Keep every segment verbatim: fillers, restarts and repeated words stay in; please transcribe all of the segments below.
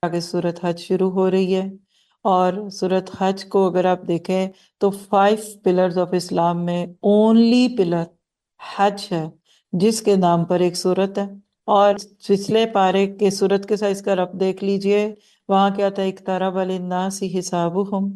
آگے سورت حج شروع ہو رہی ہے، اور سورت حج کو اگر آپ دیکھیں تو فائیو پلرز آف اسلام میں اونلی پلر حج ہے، جس کے نام پر ایک سورت ہے۔ اور پچھلے پارے کے سورت کے سائز کا رب دیکھ لیجئے، وہاں کیا تھا، اقترب للناس حسابہم،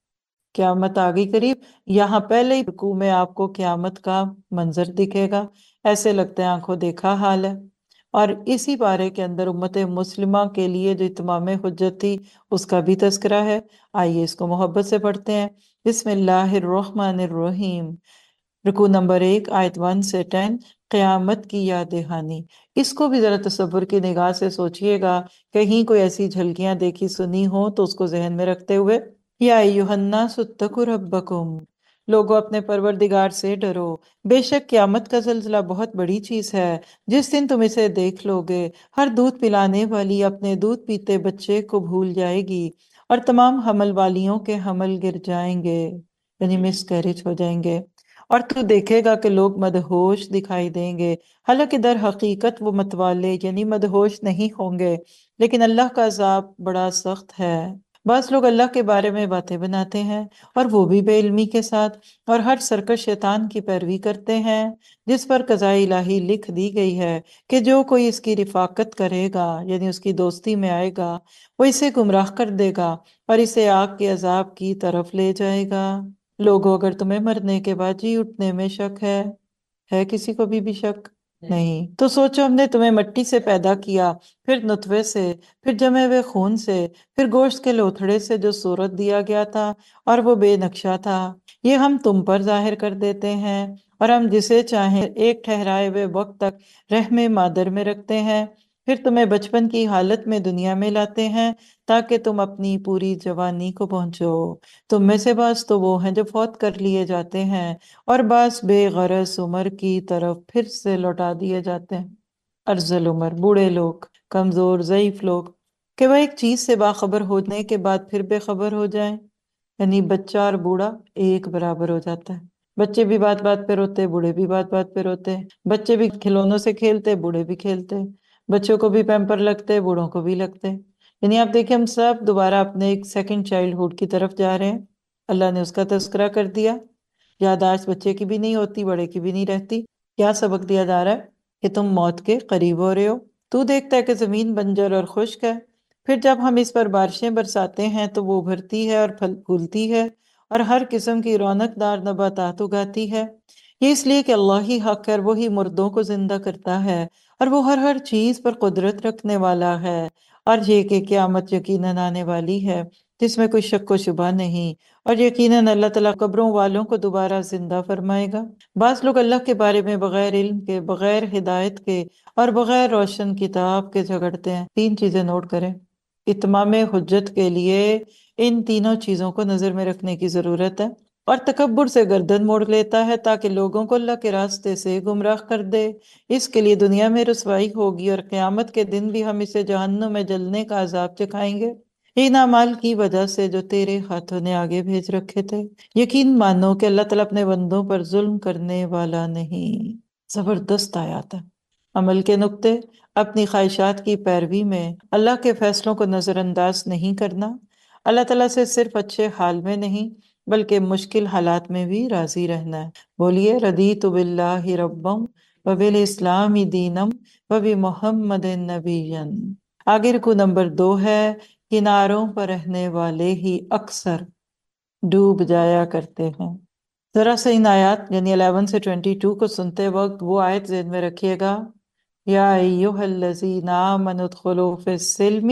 قیامت آگئی قریب۔ یہاں پہلے ہی رکوع میں آپ کو قیامت کا منظر دکھے گا، ایسے لگتا ہے آنکھوں دیکھا حال ہے۔ اور اسی بارے کے اندر امت مسلمہ کے لیے جو اتمام حجت تھی، اس کا بھی تذکرہ ہے۔ آئیے اس کو محبت سے پڑھتے ہیں۔ بسم اللہ الرحمن الرحیم۔ رکوع نمبر ایک، آیت ون سے ٹین، قیامت کی یاد دہانی۔ اس کو بھی ذرا تصور کی نگاہ سے سوچئے گا، کہیں کوئی ایسی جھلکیاں دیکھی سنی ہو تو اس کو ذہن میں رکھتے ہوئے۔ یا ایھا الناس اتقوا ربکم، لوگوں اپنے پروردگار سے ڈرو، بے شک قیامت کا زلزلہ بہت بڑی چیز ہے، جس دن تم اسے دیکھ لو گے، ہر دودھ پلانے والی اپنے دودھ پیتے بچے کو بھول جائے گی، اور تمام حمل والیوں کے حمل گر جائیں گے، یعنی مس کیریج ہو جائیں گے، اور تو دیکھے گا کہ لوگ مدہوش دکھائی دیں گے، حالانکہ در حقیقت وہ متوالے یعنی مدہوش نہیں ہوں گے، لیکن اللہ کا عذاب بڑا سخت ہے۔ بعض لوگ اللہ کے بارے میں باتیں بناتے ہیں، اور وہ بھی بے علمی کے ساتھ، اور ہر سرکش شیطان کی پیروی کرتے ہیں، جس پر قضاء الہی لکھ دی گئی ہے کہ جو کوئی اس کی رفاقت کرے گا، یعنی اس کی دوستی میں آئے گا، وہ اسے گمراہ کر دے گا اور اسے آگ کے عذاب کی طرف لے جائے گا۔ لوگوں، اگر تمہیں مرنے کے بعد جی اٹھنے میں شک ہے ہے کسی کو بھی بھی شک نہیں، تو سوچو ہم نے تمہیں مٹی سے پیدا کیا، پھر نطفے سے، پھر جمے ہوئے خون سے، پھر گوشت کے لوتھڑے سے جو صورت دیا گیا تھا اور وہ بے نقشہ تھا، یہ ہم تم پر ظاہر کر دیتے ہیں، اور ہم جسے چاہیں ایک ٹھہرائے ہوئے وقت تک رحم مادر میں رکھتے ہیں، پھر تمہیں بچپن کی حالت میں دنیا میں لاتے ہیں تاکہ تم اپنی پوری جوانی کو پہنچو۔ تم میں سے بعض تو وہ ہیں جو فوت کر لیے جاتے ہیں، اور بعض بے غرض عمر کی طرف پھر سے لوٹا دیے جاتے ہیں۔ ارذل عمر، بوڑھے لوگ، کمزور ضعیف لوگ، کہ وہ ایک چیز سے باخبر ہونے کے بعد پھر بے خبر ہو جائیں، یعنی بچہ اور بوڑھا ایک برابر ہو جاتا ہے۔ بچے بھی بات بات پہ روتے، بوڑھے بھی بات بات پہ روتے، بچے بھی کھلونوں سے کھیلتے، بوڑھے بھی کھیلتے، بچوں کو بھی پیمپر لگتے، بوڑھوں کو بھی لگتے، یعنی آپ دیکھیں ہم سب دوبارہ اپنے ایک سیکنڈ چائلڈ ہوڈ کی طرف جا رہے ہیں۔ اللہ نے اس کا تذکرہ کر دیا، یاداشت بچے کی بھی نہیں ہوتی، بڑے کی بھی نہیں رہتی۔ کیا سبق دیا جا رہا ہے کہ تم موت کے قریب ہو رہے ہو۔ تو دیکھتا ہے کہ زمین بنجر اور خشک ہے، پھر جب ہم اس پر بارشیں برساتے ہیں تو وہ ابھرتی ہے اور پھل پھولتی ہے، اور ہر قسم کی رونق دار نباتات اگاتی ہے۔ یہ اس لیے کہ اللہ ہی حق ہے، اور وہی مردوں کو زندہ کرتا ہے، اور وہ ہر ہر چیز پر قدرت رکھنے والا ہے، اور یہ کہ قیامت یقیناً آنے والی ہے جس میں کوئی شک و شبہ نہیں، اور یقیناً اللہ تعالیٰ قبروں والوں کو دوبارہ زندہ فرمائے گا۔ بعض لوگ اللہ کے بارے میں بغیر علم کے، بغیر ہدایت کے اور بغیر روشن کتاب کے جھگڑتے ہیں۔ تین چیزیں نوٹ کریں، اتمام حجت کے لیے ان تینوں چیزوں کو نظر میں رکھنے کی ضرورت ہے۔ اور تکبر سے گردن موڑ لیتا ہے تاکہ لوگوں کو اللہ کے راستے سے گمراہ کر دے، اس کے لیے دنیا میں رسوائی ہوگی، اور قیامت کے دن بھی ہم اسے جہنم میں جلنے کا عذاب چکھائیں گے، ان اعمال کی وجہ سے جو تیرے ہاتھوں نے آگے بھیج رکھے تھے۔ یقین مانو کہ اللہ تعالیٰ اپنے بندوں پر ظلم کرنے والا نہیں۔ زبردست آیات ہے۔ عمل کے نقطے، اپنی خواہشات کی پیروی میں اللہ کے فیصلوں کو نظر انداز نہیں کرنا، اللہ تعالیٰ سے صرف اچھے حال میں نہیں بلکہ مشکل حالات میں بھی راضی رہنا ہے۔ بولیے، رضیت باللہ ربم وبالاسلام دینم وبمحمد نبیا۔ آگے رکو نمبر دو ہے، کناروں پر رہنے والے ہی اکثر ڈوب جایا کرتے ہیں۔ ذرا سا ان آیات یعنی الیون سے ٹوینٹی ٹو کو سنتے وقت وہ آیت ذہن میں رکھیے گا، یا ایھا الذین آمنوا ادخلوا فی السلم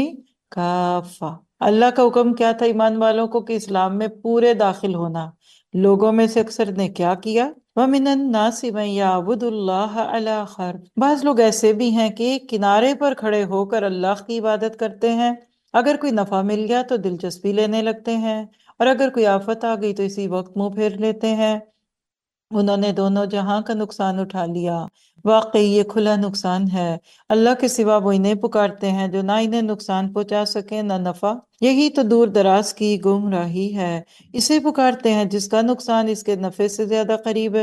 کافہ۔ اللہ کا حکم کیا تھا ایمان والوں کو کہ اسلام میں پورے داخل ہونا۔ لوگوں میں سے اکثر نے کیا کیا؟ وَمِنَ النَّاسِ مَن يَعْبُدُ اللَّهَ عَلَى حَرْفٍ۔ بعض لوگ ایسے بھی ہیں کہ ایک کنارے پر کھڑے ہو کر اللہ کی عبادت کرتے ہیں، اگر کوئی نفع مل گیا تو دلچسپی لینے لگتے ہیں، اور اگر کوئی آفت آ گئی تو اسی وقت منہ پھیر لیتے ہیں۔ انہوں نے دونوں جہاں کا نقصان اٹھا لیا۔ واقعی یہ کھلا نقصان ہے۔ اللہ کے سوا وہ انہیں پکارتے ہیں جو نہ انہیں نقصان پہنچا سکیں نہ نفع۔ یہی تو دور دراز کی گمراہی ہے۔ اسے پکارتے ہیں جس کا نقصان اس کے نفع سے زیادہ قریب ہے۔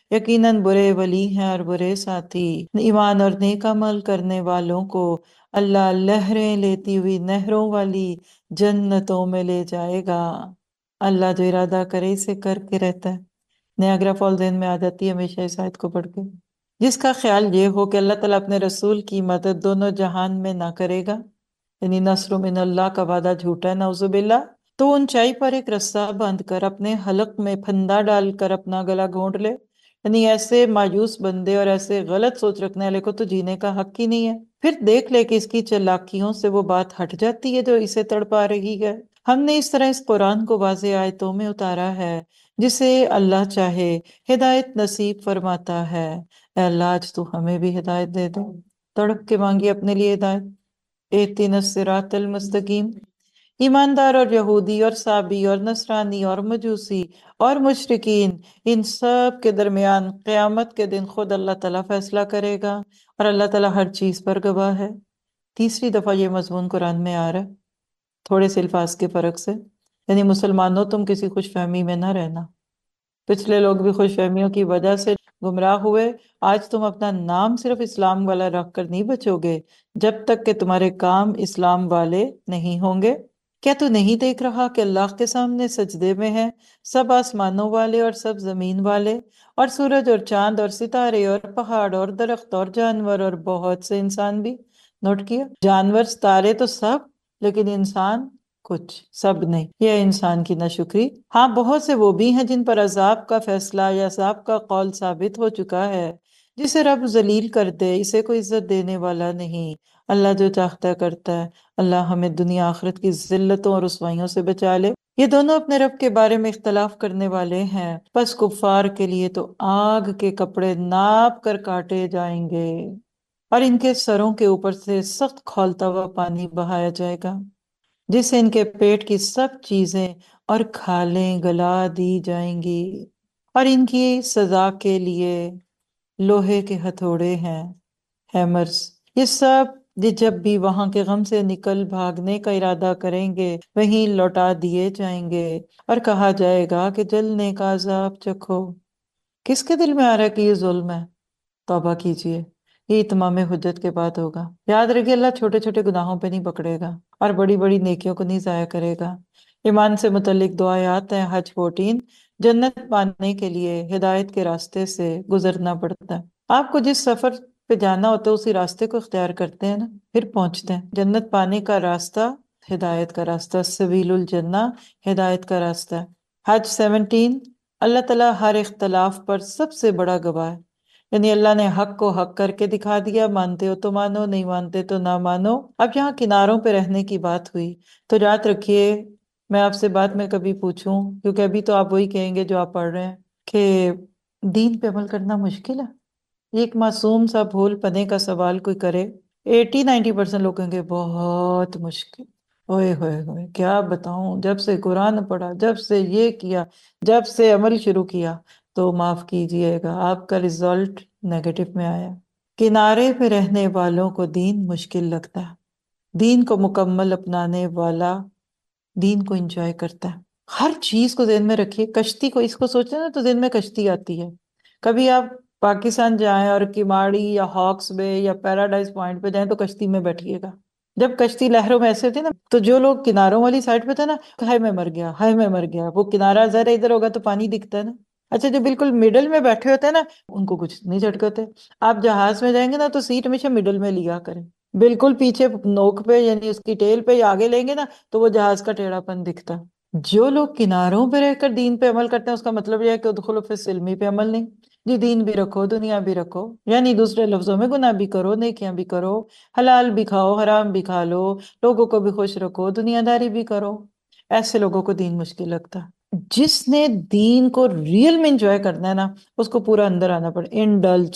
یقیناً برے ولی ہیں اور برے ساتھی۔ ایمان اور نیک عمل کرنے والوں کو اللہ لہریں لیتی ہوئی نہروں والی جنتوں میں لے جائے گا۔ اللہ جو ارادہ کرے اسے کر کے رہتا ہے۔ نیاگرا فال ذہن میں آ جاتی ہے ہمیشہ اس آیت کو پڑھ کے۔ جس کا خیال یہ ہو کہ اللہ تعالیٰ اپنے رسول کی مدد دونوں جہان میں نہ کرے گا، یعنی نصر من اللہ کا وعدہ جھوٹا ہے نعوذ باللہ، تو اونچائی پر ایک رسہ باندھ کر اپنے حلق میں پھندا ڈال کر اپنا گلا گھونٹ لے۔ یعنی ایسے مایوس بندے اور ایسے غلط سوچ رکھنے والے کو تو جینے کا حق ہی نہیں ہے۔ پھر دیکھ لے کہ اس کی چالاکیوں سے وہ بات ہٹ جاتی ہے جو اسے تڑپا رہی ہے۔ ہم نے اس طرح اس قرآن کو واضح آیتوں میں اتارا ہے، جسے اللہ چاہے ہدایت نصیب فرماتا ہے۔ اے اللہ آج تو ہمیں بھی ہدایت دے دے، تڑپ کے مانگی اپنے لیے ہدایت۔ اہدنا الصراط المستقیم۔ ایماندار اور یہودی اور صابی اور نصرانی اور مجوسی اور مشرکین، ان سب کے درمیان قیامت کے دن خود اللہ تعالیٰ فیصلہ کرے گا، اور اللہ تعالیٰ ہر چیز پر گواہ ہے۔ تیسری دفعہ یہ مضمون قرآن میں آ رہا ہے، تھوڑے سے الفاظ کے فرق سے، یعنی مسلمانوں تم کسی خوش فہمی میں نہ رہنا۔ پچھلے لوگ بھی خوش فہمیوں کی وجہ سے گمراہ ہوئے، آج تم اپنا نام صرف اسلام والا رکھ کر نہیں بچو گے جب تک کہ تمہارے کام اسلام والے نہیں ہوں گے۔ کیا تو نہیں دیکھ رہا کہ اللہ کے سامنے سجدے میں ہیں سب آسمانوں والے اور سب زمین والے، اور سورج اور چاند اور ستارے اور پہاڑ اور درخت اور جانور اور بہت سے انسان بھی؟ نوٹ کیا، جانور ستارے تو سب، لیکن انسان کچھ، سب نہیں۔ یہ انسان کی ناشکری۔ ہاں بہت سے وہ بھی ہیں جن پر عذاب کا فیصلہ یا عذاب کا قول ثابت ہو چکا ہے۔ جسے رب ذلیل کر دے اسے کوئی عزت دینے والا نہیں۔ اللہ جو چاہتا کرتا ہے۔ اللہ ہمیں دنیا آخرت کی ذلتوں اور رسوائیوں سے بچا لے۔ یہ دونوں اپنے رب کے بارے میں اختلاف کرنے والے ہیں، پس کفار کے لیے تو آگ کے کپڑے ناپ کر کاٹے جائیں گے، اور ان کے سروں کے اوپر سے سخت کھولتا ہوا پانی بہایا جائے گا، جس سے ان کے پیٹ کی سب چیزیں اور کھالیں گلا دی جائیں گی، اور ان کی سزا کے لیے لوہے کے ہتھوڑے ہیں، ہیمرز۔ یہ سب یہ جب بھی وہاں کے غم سے نکل بھاگنے کا ارادہ کریں گے وہیں لوٹا دیے جائیں گے، اور کہا جائے گا کہ جلنے کا عذاب چکھو۔ کس کے دل میں آ رہا ہے کہ یہ ظلم ہے؟ توبہ کیجئے، یہ اتمام حجت کے بعد ہوگا۔ یاد رکھیے اللہ چھوٹے چھوٹے گناہوں پہ نہیں پکڑے گا، اور بڑی بڑی نیکیوں کو نہیں ضائع کرے گا۔ ایمان سے متعلق دو آیات ہیں، حج فورٹین۔ جنت پانے کے لیے ہدایت کے راستے سے گزرنا پڑتا ہے۔ آپ کو جس سفر پہ جانا ہوتا ہے اسی راستے کو اختیار کرتے ہیں نا، پھر پہنچتے ہیں۔ جنت پانے کا راستہ ہدایت کا راستہ، سبیل الجنہ ہدایت کا راستہ ہے۔ حج سیونٹین۔ اللہ تعالیٰ ہر اختلاف پر سب سے بڑا گواہ ہے، یعنی اللہ نے حق کو حق کر کے دکھا دیا، مانتے ہو تو مانو، نہیں مانتے تو نہ مانو۔ اب یہاں کناروں پہ رہنے کی بات ہوئی تو یاد رکھیے، میں آپ سے بات میں کبھی پوچھوں، کیونکہ ابھی تو آپ وہی کہیں گے جو آپ پڑھ رہے ہیں، کہ دین پہ عمل کرنا مشکل ہے۔ ایک معصوم سا بھول پنے کا سوال کوئی کرے، ایٹی نائنٹی پرسنٹ لوگ کہیں گے بہت مشکل۔ اوئے ہوئے ہوئے کیا بتاؤں، جب سے قرآن پڑھا، جب سے یہ کیا، جب سے عمل شروع کیا، تو معاف کیجئے گا آپ کا رزلٹ نیگیٹو میں آیا۔ کنارے پہ رہنے والوں کو دین مشکل لگتا ہے، دین کو مکمل اپنانے والا دین کو انجوائے کرتا ہے۔ ہر چیز کو ذہن میں رکھیے، کشتی کو، اس کو سوچتے ہیں نا تو ذہن میں کشتی آتی ہے۔ کبھی آپ پاکستان جائیں اور کماڑی یا ہاکس بے یا پیراڈائز پوائنٹ پہ جائیں تو کشتی میں بیٹھیے گا۔ جب کشتی لہروں میں ایسے تھے نا، تو جو لوگ کناروں والی سائڈ پہ تھے نا، ہائے میں مر گیا، ہائے میں مر گیا، وہ کنارہ ذرا ادھر ہوگا تو پانی دکھتا ہے نا۔ اچھا جو بالکل مڈل میں بیٹھے ہوتے ہیں نا، ان کو کچھ نہیں جھٹکتے۔ آپ جہاز میں جائیں گے نا تو سیٹ ہمیشہ مڈل میں لیا کریں، بالکل پیچھے نوک پہ یعنی اس کی ٹیل پہ یا آگے لیں گے نا تو وہ جہاز کا ٹیڑھا پن دکھتا۔ جو لوگ کناروں پہ رہ کر دین پہ عمل کرتے ہیں اس کا مطلب یہ ہے کہ ادخلوا فی السلم پہ عمل نہیں۔ جی دین بھی رکھو، دنیا بھی رکھو، یعنی دوسرے لفظوں میں گناہ بھی کرو، نیکیاں بھی کرو، حلال بھی کھاؤ، حرام بھی کھا لو، لوگوں کو بھی خوش رکھو، دنیا داری بھی کرو۔ ایسے لوگوں کو دین مشکل لگتا ہے۔ جس نے دین کو ریئل میں انجوائے کرنا ہے نا، اس کو پورا اندر آنا پڑے، انڈلج،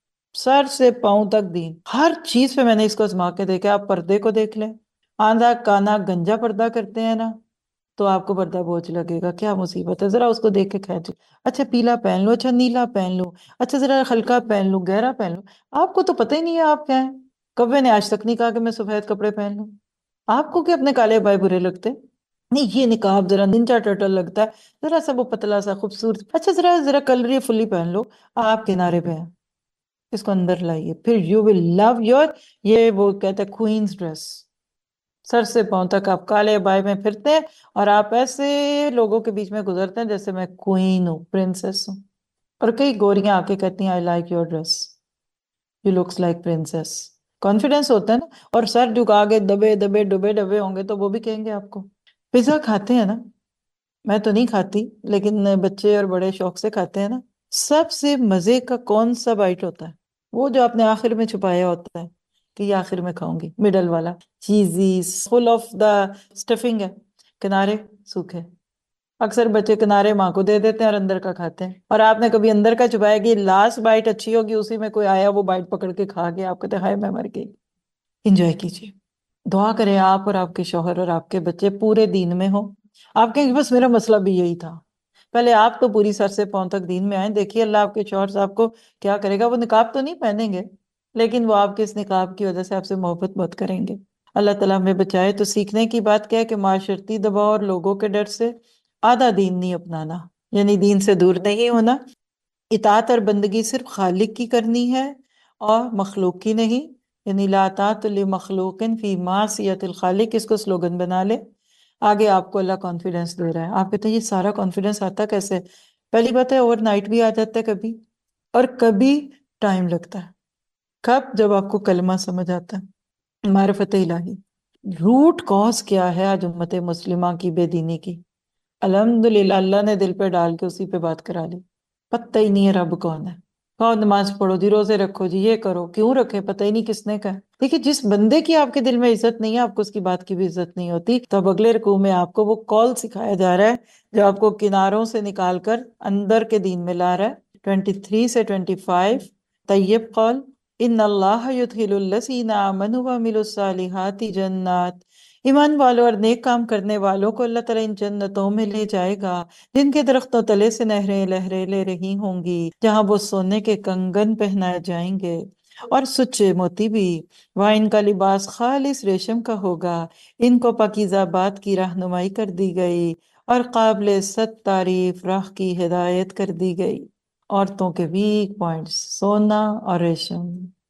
سر سے پاؤں تک دین۔ ہر چیز پہ میں نے اس کو آزما کے دیکھا۔ آپ پردے کو دیکھ لیں، آندھا کانا گنجا پردہ کرتے ہیں نا تو آپ کو پردہ بوجھ لگے گا، کیا مصیبت ہے، ذرا اس کو دیکھ کے کھینچ، اچھا پیلا پہن لو، اچھا نیلا پہن لو، اچھا ذرا ہلکا پہن لو، گہرا پہن لو۔ آپ کو تو پتہ ہی نہیں ہے آپ کیا ہیں۔ کبھی نے آج تک نہیں کہا کہ میں سفید کپڑے پہن لوں۔ آپ کو کہ اپنے کالے بائے برے لگتے؟ نہیں یہ نقاب ذرا ننجا ٹرٹل لگتا ہے، ذرا سا وہ پتلا سا خوبصورت، اچھا ذرا ذرا کلری فلی پہن لو، آپ کنارے پہ ہیں، اس کو اندر لائیے، پھر یو ول لو یور، یہ وہ کہتے ہیں کوئنز ڈریس، سر سے پاؤں تک آپ کالے بائے میں پھرتے ہیں اور آپ ایسے لوگوں کے بیچ میں گزرتے ہیں جیسے میں کوئین ہوں، پرنسس ہوں، اور کئی گوریاں آ کے کہتی ہیں I like your dress, you looks like princess, confidence ہوتا ہے نا، اور سر جھکا کے دبے دبے ڈبے ڈبے ہوں گے تو وہ بھی کہیں گے آپ کو۔ پیزا کھاتے ہیں نا، میں تو نہیں کھاتی لیکن بچے اور بڑے شوق سے کھاتے ہیں نا، سب سے مزے کا کون سا بائٹ ہوتا ہے؟ وہ جو آپ نے آخر میں چھپایا ہوتا ہے کہ یہ آخر میں کھاؤں گی، مڈل والا چیزی فل آف دا اسٹفنگ ہے، کنارے سوکھے، اکثر بچے کنارے ماں کو دے دیتے ہیں اور اندر کا کھاتے ہیں، اور آپ نے کبھی اندر کا چھپایا کہ لاسٹ بائٹ اچھی ہوگی، اسی میں کوئی آیا وہ بائٹ پکڑ کے کھا گیا، آپ کہتے ہیں ہائے میں مر گئی۔ انجوائے کیجیے، دعا کریں آپ اور آپ کے شوہر اور آپ کے بچے پورے دین میں ہوں، آپ کہیں بس میرا مسئلہ بھی یہی تھا، پہلے آپ تو پوری سر سے پاؤں تک دین میں آئیں، دیکھیے اللہ آپ کے شوہر صاحب کو کیا کرے گا، وہ نقاب تو نہیں پہنیں گے لیکن وہ آپ کے اس نقاب کی وجہ سے آپ سے محبت بہت کریں گے۔ اللہ تعالیٰ ہمیں بچائے۔ تو سیکھنے کی بات کیا ہے کہ معاشرتی دباؤ اور لوگوں کے ڈر سے آدھا دین نہیں اپنانا، یعنی دین سے دور نہیں ہونا، اطاعت اور بندگی صرف خالق کی کرنی ہے اور مخلوق کی نہیں، یعنی لا طاعۃ لمخلوق فی معصیۃ الخالق، اس کو سلوگن بنا لے۔ آگے آپ کو اللہ کانفیڈنس دے رہا ہے، آپ کہتے ہیں یہ سارا کانفیڈنس آتا کیسے؟ پہلی بات ہے اوور نائٹ بھی آ جاتا ہے کبھی، اور کبھی ٹائم لگتا ہے۔ کب؟ جب آپ کو کلمہ سمجھ آتا ہے، معرفت الہی۔ روٹ کاز کیا ہے آج امت مسلمہ کی بے دینی کی؟ الحمدللہ اللہ نے دل پہ ڈال کے اسی پہ بات کرا لی، پتہ ہی نہیں ہے رب کون ہے، کہو نماز پڑھو جی، روزے رکھو جی، یہ کرو، کیوں رکھے پتہ ہی نہیں کس نے کہا۔ دیکھیے جس بندے کی آپ کے دل میں عزت نہیں ہے، آپ کو اس کی بات کی بھی عزت نہیں ہوتی۔ تو اب اگلے رکوع میں آپ کو وہ کال سکھایا جا رہا ہے جو آپ کو کناروں سے نکال کر اندر کے دین میں لا رہا ہے، ٹوینٹی تھری سے ٹوینٹی فائیو، طیب قول، ان اللہ یدخل الذین آمنوا وعملوا الصالحات جنات، ایمان والوں اور نیک کام کرنے والوں کو اللہ تعالیٰ ان جنتوں میں لے جائے گا جن کے درختوں تلے سے نہریں لہریں لے رہی ہوں گی، جہاں وہ سونے کے کنگن پہنائے جائیں گے اور سچے موتی بھی، وہاں ان کا لباس خالص ریشم کا ہوگا، ان کو پاکیزہ بات کی رہنمائی کر دی گئی اور قابل صد تعریف راہ کی ہدایت کر دی گئی۔ عورتوں کے ویک پوائنٹس، سونا اور ریشم۔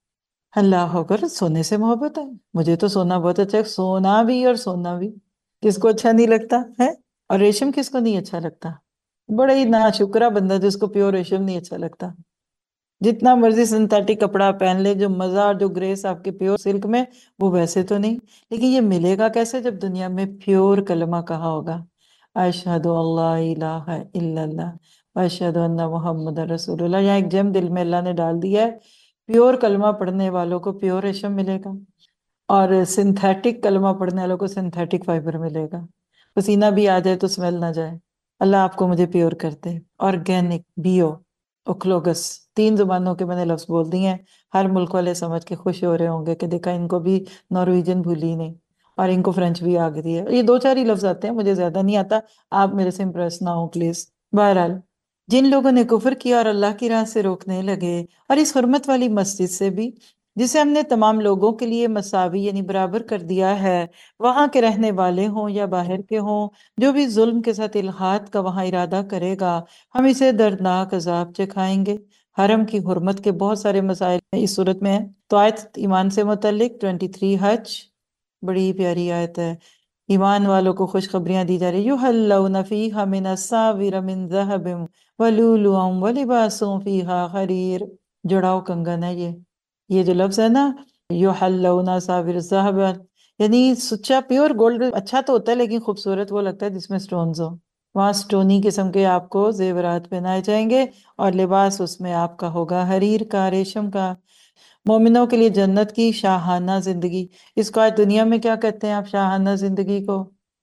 اللہ اکبر، سونے سے محبت ہے، مجھے تو سونا بہت اچھا ہے، سونا بھی اور سونا بھی، کس کو اچھا نہیں لگتا ہے؟ اور ریشم کس کو نہیں اچھا لگتا؟ بڑا ہی ناشکرا بندہ جس کو پیور ریشم نہیں اچھا لگتا، جتنا مرضی سنتھیٹک کپڑا پہن لے، جو مزہ اور جو گریس آپ کے پیور سلک میں، وہ ویسے تو نہیں۔ لیکن یہ ملے گا کیسے؟ جب دنیا میں پیور کلمہ کہا ہوگا، اشہد اللہ الہ الا اللہ واشہد ان محمد رسول اللہ، یہاں ایک جم دل میں اللہ نے ڈال دیا ہے، پیور کلمہ پڑھنے والوں کو پیور ریشم ملے گا اور سنتھیٹک کلمہ پڑھنے والوں کو سنتھیٹک فائبر ملے گا، پسینہ بھی آ جائے تو سمیل نہ جائے۔ اللہ آپ کو مجھے پیور کرتے، آرگینک، بیو، اوکلوگس، تین زبانوں کے میں نے لفظ بول دیے ہیں، ہر ملک والے سمجھ کے خوش ہو رہے ہوں گے کہ دیکھا ان کو بھی نارویجن بھولی نہیں، اور ان کو فرینچ بھی آ گئی ہے۔ یہ دو چار ہی لفظ آتے ہیں، مجھے زیادہ نہیں آتا، آپ میرے سے امپریس نہ ہو پلیز۔ بہرحال جن لوگوں نے کفر کیا اور اللہ کی راہ سے روکنے لگے، اور اس حرمت والی مسجد سے بھی جسے ہم نے تمام لوگوں کے لیے مساوی یعنی برابر کر دیا ہے، وہاں کے رہنے والے ہوں یا باہر کے ہوں، جو بھی ظلم کے ساتھ الحاد کا وہاں ارادہ کرے گا ہم اسے دردناک عذاب چکھائیں گے۔ حرم کی حرمت کے بہت سارے مسائل اس صورت میں ہیں۔ تو آیت ایمان سے متعلق تیئیس حج، بڑی پیاری آیت ہے، ایمان والوں کو خوشخبریاں دی جا رہی، یحلون فیہا من الساور من ذہب ولؤلؤا ولباسهم فیہا حریر، جڑاؤ کنگن ہے یہ یہ جو لفظ ہے نا، یحلون ساور ذہب، یعنی سچا پیور گولڈ اچھا تو ہوتا ہے لیکن خوبصورت وہ لگتا ہے جس میں سٹونز ہوں، وہاں سٹونی قسم کے آپ کو زیورات پہنائے جائیں گے اور لباس اس میں آپ کا ہوگا حریر کا، ریشم کا۔ مومنوں کے لیے جنت کی شاہانہ زندگی، اس کو آج دنیا میں کیا کہتے ہیں آپ؟ شاہانہ زندگی کو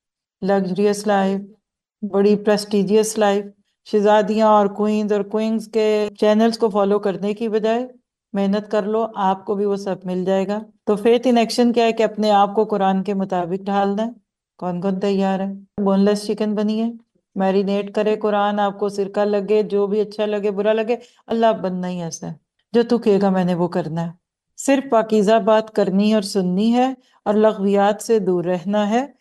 لگژریس لائف، بڑی پریسٹیجیس لائف۔ شہزادیاں اور کوئنز اور کوئنز کے چینلز کو فالو کرنے کی بجائے محنت کر لو، آپ کو بھی وہ سب مل جائے گا۔ تو فیتھ ان ایکشن کیا ہے کہ اپنے آپ کو قرآن کے مطابق ڈھالنا ہے۔ کون کون تیار ہے؟ بون لیس چکن بنی ہے، میرینیٹ کرے قرآن، آپ کو سرکہ لگے، جو بھی اچھا لگے برا لگے، اللہ بننا ہی ایسا ہے، جو تو کہے گا میں نے وہ کرنا ہے، صرف پاکیزہ بات کرنی اور سننی ہے اور لغویات سے دور رہنا ہے۔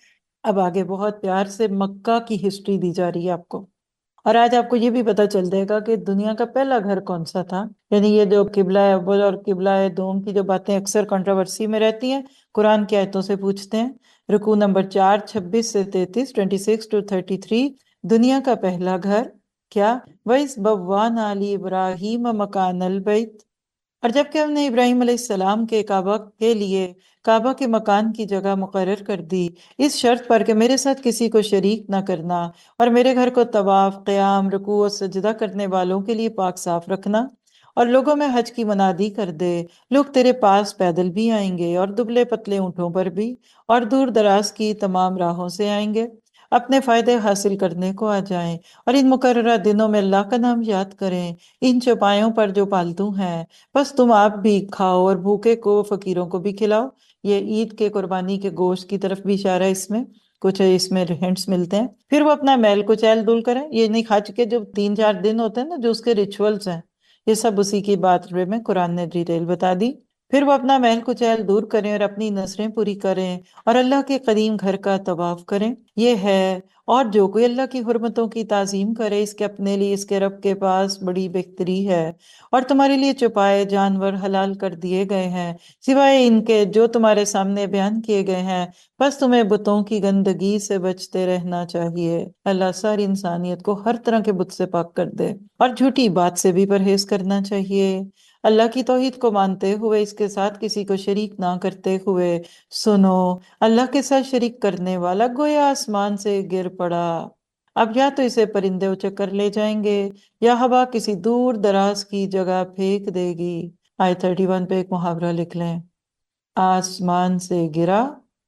اب آگے بہت پیار سے مکہ کی ہسٹری دی جا رہی ہے آپ کو، اور آج آپ کو یہ بھی پتا چل جائے گا کہ دنیا کا پہلا گھر کون سا تھا۔ یعنی یہ جو قبلہ اول اور قبلہ دوم کی جو باتیں اکثر کنٹروورسی میں رہتی ہیں، قرآن کی آیتوں سے پوچھتے ہیں۔ رکوع نمبر چار چھبیس سے تینتیس twenty six to thirty three, دنیا کا پہلا گھر کیا؟ وَإِذْ بَوَّأْنَا لِإِبْرَاهِيمَ مَكَانَ الْبَيْتِ، اور جب کہ ہم نے ابراہیم علیہ السلام کے کعبہ کے لیے کعبہ کے مکان کی جگہ مقرر کر دی، اس شرط پر کہ میرے ساتھ کسی کو شریک نہ کرنا، اور میرے گھر کو طواف، قیام، رکوع و سجدہ کرنے والوں کے لیے پاک صاف رکھنا، اور لوگوں میں حج کی منادی کر دے۔ لوگ تیرے پاس پیدل بھی آئیں گے اور دبلے پتلے اونٹوں پر بھی، اور دور دراز کی تمام راہوں سے آئیں گے، اپنے فائدے حاصل کرنے کو آ جائیں، اور ان مقررہ دنوں میں اللہ کا نام یاد کریں ان چوپایوں پر جو پالتو ہیں۔ بس تم آپ بھی کھاؤ اور بھوکے کو، فقیروں کو بھی کھلاؤ۔ یہ عید کے قربانی کے گوشت کی طرف بھی اشارہ ہے، اس میں کچھ اس میں ہنٹس ملتے ہیں۔ پھر وہ اپنا میل کچیل دور کریں، یہ نہیں حج کے جو تین چار دن ہوتے ہیں نا، جو اس کے ریچولز ہیں، یہ سب اسی کی بات میں قرآن نے ڈیٹیل بتا دی۔ پھر وہ اپنا میل کچیل دور کریں اور اپنی نظریں پوری کریں اور اللہ کے قدیم گھر کا طواف کریں۔ یہ ہے، اور جو کوئی اللہ کی حرمتوں کی تعظیم کرے، اس کے اپنے لیے اس کے رب کے پاس بڑی بہتری ہے، اور تمہارے لیے چھپائے جانور حلال کر دیے گئے ہیں سوائے ان کے جو تمہارے سامنے بیان کیے گئے ہیں، بس تمہیں بتوں کی گندگی سے بچتے رہنا چاہیے۔ اللہ ساری انسانیت کو ہر طرح کے بت سے پاک کر دے، اور جھوٹی بات سے بھی پرہیز کرنا چاہیے۔ اللہ کی توحید کو مانتے ہوئے، اس کے ساتھ کسی کو شریک نہ کرتے ہوئے سنو، اللہ کے ساتھ شریک کرنے والا گویا آسمان سے گر پڑا۔ اب یا تو اسے پرندے اچک کر لے جائیں گے، یا ہوا کسی دور دراز کی جگہ پھینک دے گی۔ آیت تھرٹی ون پہ ایک محاورہ لکھ لیں، آسمان سے گرا،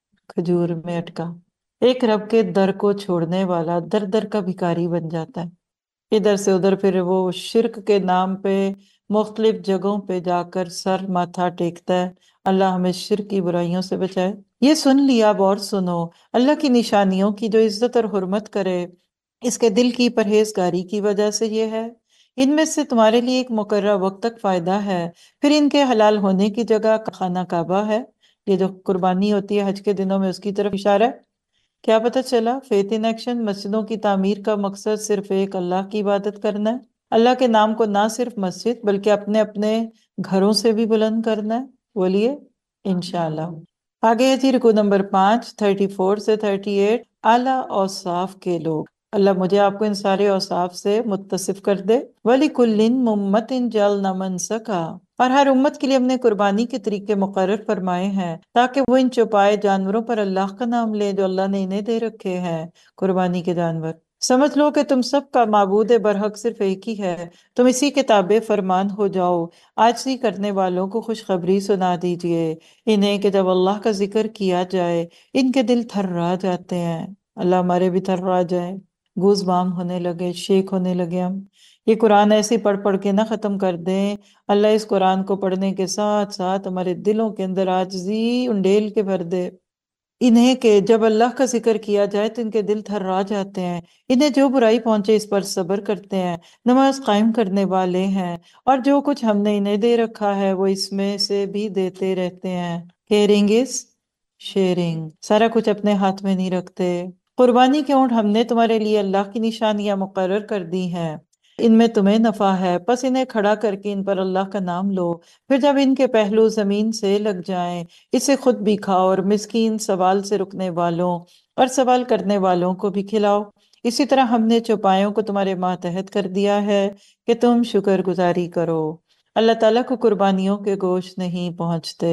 کھجور میں اٹکا۔ ایک رب کے در کو چھوڑنے والا در در کا بھکاری بن جاتا ہے، ادھر سے ادھر، پھر وہ شرک کے نام پہ مختلف جگہوں پہ جا کر سر ماتھا ٹیکتا ہے۔ اللہ ہمیں شرک کی برائیوں سے بچائے۔ یہ سن لیا، اب اور سنو، اللہ کی نشانیوں کی جو عزت اور حرمت کرے، اس کے دل کی پرہیزگاری کی وجہ سے یہ ہے۔ ان میں سے تمہارے لیے ایک مقررہ وقت تک فائدہ ہے، پھر ان کے حلال ہونے کی جگہ خانہ کعبہ ہے۔ یہ جو قربانی ہوتی ہے حج کے دنوں میں، اس کی طرف اشارہ ہے۔ کیا پتہ چلا؟ فیتھ ان ایکشن، مسجدوں کی تعمیر کا مقصد صرف ایک اللہ کی عبادت کرنا ہے، اللہ کے نام کو نہ صرف مسجد بلکہ اپنے اپنے گھروں سے بھی بلند کرنا ہے۔ بولیے انشاءاللہ۔ آگے ہے جی رکو نمبر پانچ تھرٹی فور سے تھرٹی ایٹ، اعلیٰ اوصاف کے لوگ۔ اللہ مجھے آپ کو ان سارے اوصاف سے متصف کر دے۔ وَلِكُلٍّ أُمَّةٍ جَعَلْنَا مَنسَكًا، اور ہر امت کے لیے ہم نے قربانی کے طریقے مقرر فرمائے ہیں تاکہ وہ ان چوپائے جانوروں پر اللہ کا نام لیں جو اللہ نے انہیں دے رکھے ہیں، قربانی کے جانور۔ سمجھ لو کہ تم سب کا معبود برحق صرف ایک ہی ہے، تم اسی کے تابع فرمان ہو جاؤ۔ عاجزی کرنے والوں کو خوشخبری سنا دیجئے انہیں کہ جب اللہ کا ذکر کیا جائے ان کے دل تھرا جاتے ہیں۔ اللہ ہمارے بھی تھرا جائے، گوز بام ہونے لگے، شیک ہونے لگے ہم۔ یہ قرآن ایسے پڑھ پڑھ کے نہ ختم کر دیں، اللہ اس قرآن کو پڑھنے کے ساتھ ساتھ ہمارے دلوں کے اندر عاجزی انڈیل کے بھر دے انہیں کہ جب اللہ کا ذکر کیا جائے تو ان کے دل تھرا جاتے ہیں، انہیں جو برائی پہنچے اس پر صبر کرتے ہیں، نماز قائم کرنے والے ہیں، اور جو کچھ ہم نے انہیں دے رکھا ہے وہ اس میں سے بھی دیتے رہتے ہیں۔ کیئرنگ از شیئرنگ، سارا کچھ اپنے ہاتھ میں نہیں رکھتے۔ قربانی کے اونٹ ہم نے تمہارے لیے اللہ کی نشانیاں مقرر کر دی ہیں، ان میں تمہیں نفع ہے، پس انہیں کھڑا کر کے ان پر اللہ کا نام لو، پھر جب ان کے پہلو زمین سے لگ جائیں اسے خود بھی کھاؤ، اور مسکین، سوال سے رکنے والوں اور سوال کرنے والوں کو بھی کھلاؤ۔ اسی طرح ہم نے چوپایوں کو تمہارے ماتحت کر دیا ہے کہ تم شکر گزاری کرو۔ اللہ تعالیٰ کو قربانیوں کے گوشت نہیں پہنچتے۔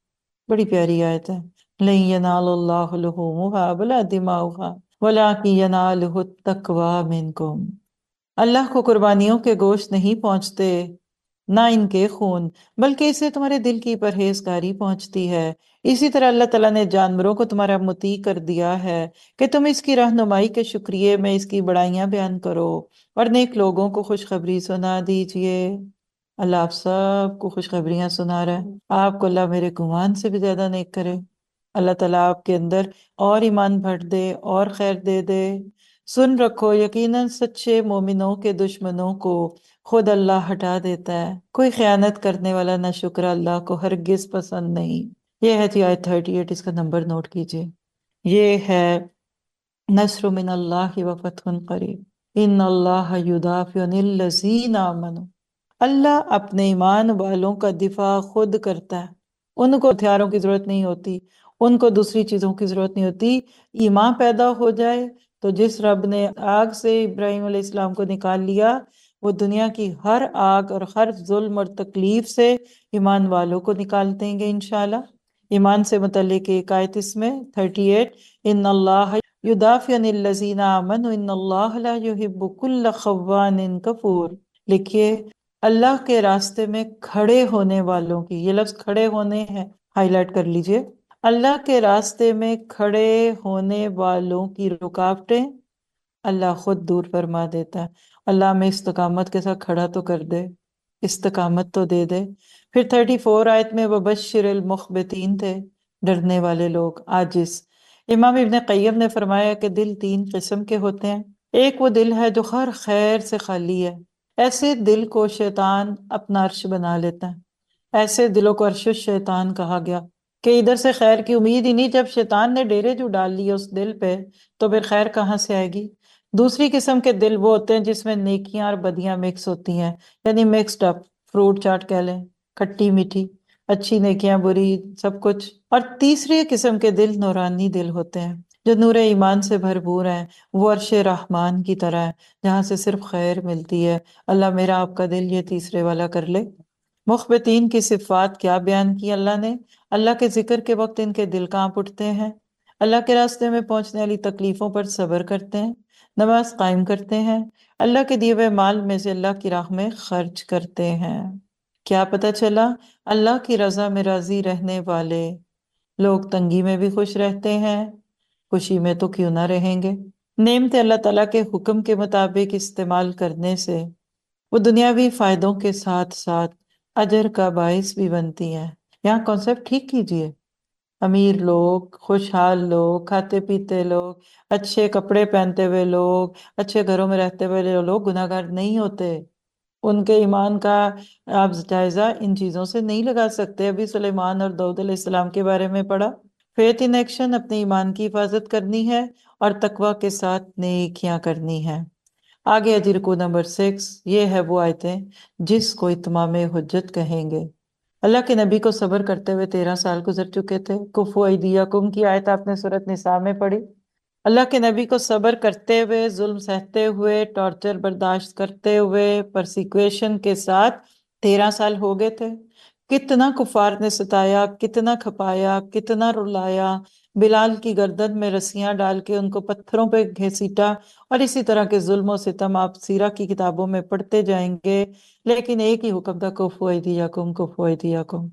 بڑی پیاری آیت ہے۔ لَن يَنَالَ اللَّهُ لُحُومُهَا وَلَا دِمَاؤُهَا وَلَٰكِن يَنَالُهُ التَّقْوَىٰ مِنكُمْ، اللہ کو قربانیوں کے گوشت نہیں پہنچتے، نہ ان کے خون، بلکہ اسے تمہارے دل کی پرہیزگاری پہنچتی ہے۔ اسی طرح اللہ تعالیٰ نے جانوروں کو تمہارا مطیع کر دیا ہے کہ تم اس کی رہنمائی کے شکریے میں اس کی بڑائیاں بیان کرو اور نیک لوگوں کو خوشخبری سنا دیجئے۔ اللہ آپ سب کو خوشخبریاں سنا رہا ہے، آپ کو اللہ میرے گمان سے بھی زیادہ نیک کرے، اللہ تعالیٰ آپ کے اندر اور ایمان بھر دے اور خیر دے دے۔ سن رکھو، یقیناً سچے مومنوں کے دشمنوں کو خود اللہ ہٹا دیتا ہے، کوئی خیانت کرنے والا نہ شکر اللہ کو ہرگز پسند نہیں۔ یہ ہے جی آیت تھرٹی ایٹ، اس کا نمبر نوٹ کیجئے۔ یہ ہے नस्र मिन अल्लाह व फतहुन करीब इन अल्लाह युदाफिउ अनिल लज़ीना आमनू। अल्लाह अपने ईमान वालों का दिफा खुद करता है, उनको हथियारों की जरूरत नहीं होती, उनको दूसरी चीजों की जरूरत नहीं होती। ईमान पैदा हो जाए तो जिस रब ने आग से इब्राहिम अलैहिस्सलाम को निकाल लिया, वो दुनिया की हर आग और हर जुल्म और तकलीफ से ईमान वालों को निकाल देंगे इंशाल्लाह। ईमान से मुतल्लिक एक आयत इसमें थर्टी एट, इन अल्लाह युदाफिउ अनिल लज़ीना आमनू इन अल्लाह ला युहिब्बु कुल्ल खव्वानिन कफूर। लिखिए, अल्लाह के रास्ते में खड़े होने वालों की, ये लफ्ज खड़े होने हैं, हाईलाइट कर लीजिए। अल्लाह के रास्ते में खड़े होने वालों की रुकावटें अल्लाह खुद दूर फरमा देता है। अल्लाह में इस्तकामत के साथ खड़ा तो कर दे, इस्तकामत तो दे दे। फिर थर्टी फोर आयत में वबश्शिरिल मुखबितीन थे, डरने वाले लोग, आजिज। इमाम इब्न क़य्यम ने फरमाया कि दिल तीन किस्म के होते हैं। एक वो दिल है जो हर खैर से खाली है, ऐसे दिल को शैतान अपना अर्श बना लेता है। ऐसे दिलों को अर्श शैतान कहा गया कि इधर से खैर की उम्मीद ही नहीं। जब शैतान ने डेरे जो डाल लिए उस दिल पे, तो फिर खैर कहाँ से आएगी। दूसरी किस्म के दिल वो होते हैं जिसमें नेकियां और बदियां मिक्स होती हैं, यानी मिक्स्ड अप, फ्रूट चाट कह लें, खट्टी मीठी, अच्छी नेकियां बुरी, सब कुछ। और तीसरी किस्म के दिल नूरानी दिल होते हैं जो नूर ईमान से भरपूर हैं, वो अर्श रहमान की तरह है जहाँ से सिर्फ खैर मिलती है। अल्लाह मेरा आपका दिल ये तीसरे वाला कर ले। मुखबितीन की सिफात क्या बयान की अल्लाह ने। अल्लाह के जिक्र के वक्त इनके दिल कांप उठते हैं, अल्लाह के रास्ते में पहुंचने वाली तकलीफों पर सब्र करते हैं, नमाज कायम करते हैं, अल्लाह के दिए हुए माल में से अल्लाह की राह में खर्च करते हैं। क्या पता चला, अल्लाह की रजा में राजी रहने वाले लोग तंगी में भी खुश रहते हैं, खुशी में तो क्यों ना रहेंगे। नेमते अल्लाह ताला के हुक्म के मुताबिक इस्तेमाल करने से वो दुनियावी फायदों के साथ साथ अजर का बाइस भी बनती हैं। यहाँ कॉन्सेप्ट ठीक कीजिए। अमीर लोग, खुशहाल लोग, खाते पीते लोग, अच्छे कपड़े पहनते हुए लोग, अच्छे घरों में रहते हुए लोग गुनाहगार नहीं होते। उनके ईमान का आप जायजा इन चीजों से नहीं लगा सकते। अभी सुलेमान और दाऊद अलैहिस्सलाम के बारे में पढ़ा। फेथ इन एक्शन, अपने ईमान की हिफाजत करनी है और तकवा के साथ नेकियां करनी है। आगे अजीर को नंबर सिक्स, ये है वो आयतें जिसको इत्माम हुज्जत कहेंगे। अल्लाह के नबी को सब्र करते हुए तेरह साल गुजर चुके थे। कुफू ऐदियकुम की आयत आपने सूरत निसा में पढ़ी। अल्लाह के नबी को सब्र करते हुए, जुल्म सहते हुए, टॉर्चर बर्दाश्त करते हुए, परसिक्वेशन के साथ तेरह साल हो गए थे। कितना कुफार ने सताया, कितना खपाया, कितना रुलाया, बिलाल की गर्दन में रस्सियां डाल के उनको पत्थरों पे घसीटा, और इसी तरह के जुल्म और सितम आप सीरा की किताबों में पढ़ते जाएंगे। लेकिन एक ही हुक्म था, कुफू ऐदियकुम, कुफू ऐदियकुम।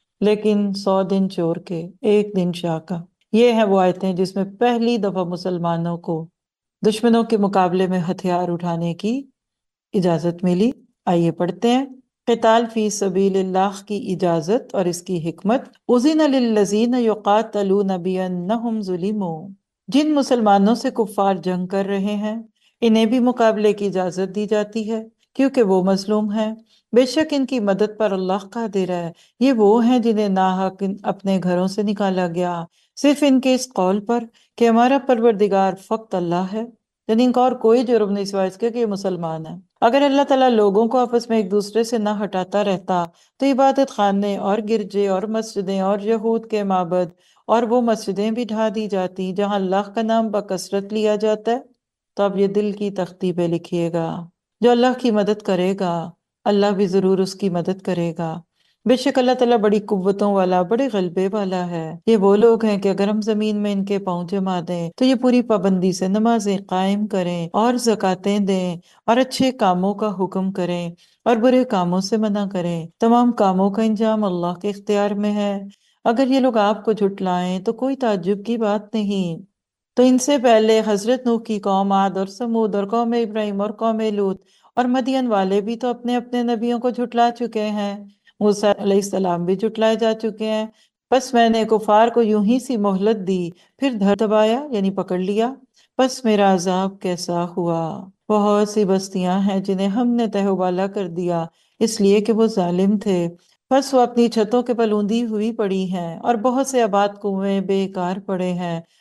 लेकिन सौ दिन चोर के, एक दिन शाह का। ये है वो आयतें जिसमें पहली दफा मुसलमानों को दुश्मनों के मुकाबले में हथियार उठाने की इजाजत मिली। आइए पढ़ते हैं। क़िताल फी सबीलिल्लाह की इजाजत और इसकी हिकमत। उज़िन लिल्लज़ीन युक़ातलून बिअन्नहुम ज़ुलिमू। जिन मुसलमानों से कुफ़ार जंग कर रहे हैं, इन्हें भी मुकाबले की इजाजत दी जाती है क्योंकि वो मजलूम हैं। बेशक इनकी मदद पर अल्लाह कादिर है। ये वो हैं जिन्हें नाहक अपने घरों से निकाला गया, सिर्फ इनके इस कौल पर कि हमारा परवरदिगार फक्त अल्लाह है, यानी इनका और कोई जुर्म नहीं सिवाय इसके कि ये मुसलमान है। अगर अल्लाह ताला लोगों को आपस में एक दूसरे से ना हटाता रहता, तो इबादत खाने और गिरजे और मस्जिदें और यहूद के माबद और वो मस्जिदें भी ढा दी जाती जहां अल्लाह का नाम बकसरत लिया जाता है। तो अब ये दिल की तख्ती पे लिखिएगा, जो अल्लाह की मदद करेगा, अल्लाह भी जरूर उसकी मदद करेगा। बेशक अल्लाह ताला बड़ी कुव्वतों वाला, बड़े गलबे वाला है। ये वो लोग हैं कि अगर हम जमीन में इनके पांव जमा दें तो ये पूरी पाबंदी से नमाजें कायम करें और ज़कातें दें और अच्छे कामों का हुक्म करें और बुरे कामों से मना करें। तमाम कामों का इंजाम अल्लाह के इख्तियार में है। अगर ये लोग आपको झुटलाएं तो कोई ताज्जुब की बात नहीं। तो इनसे पहले हजरत नूह की कौम, आद और समूद और कौम इब्राहिम और कौम लूत और मदियन वाले भी तो अपने अपने नबियों को झुटला चुके हैं। मूसा अलैहिस्सलाम भी झुटलाए जा चुके हैं। बस मैंने कुफार को यूं ही सी मोहलत दी, फिर धर दबाया यानी पकड़ लिया। बस मेरा अजाब कैसा हुआ। बहुत सी बस्तियां हैं जिन्हें हमने तहवाला कर दिया इसलिए कि वो जालिम थे। बस वो अपनी छतों के बलूंदी हुई पड़ी हैं और बहुत से आबाद कुएं बेकार पड़े हैं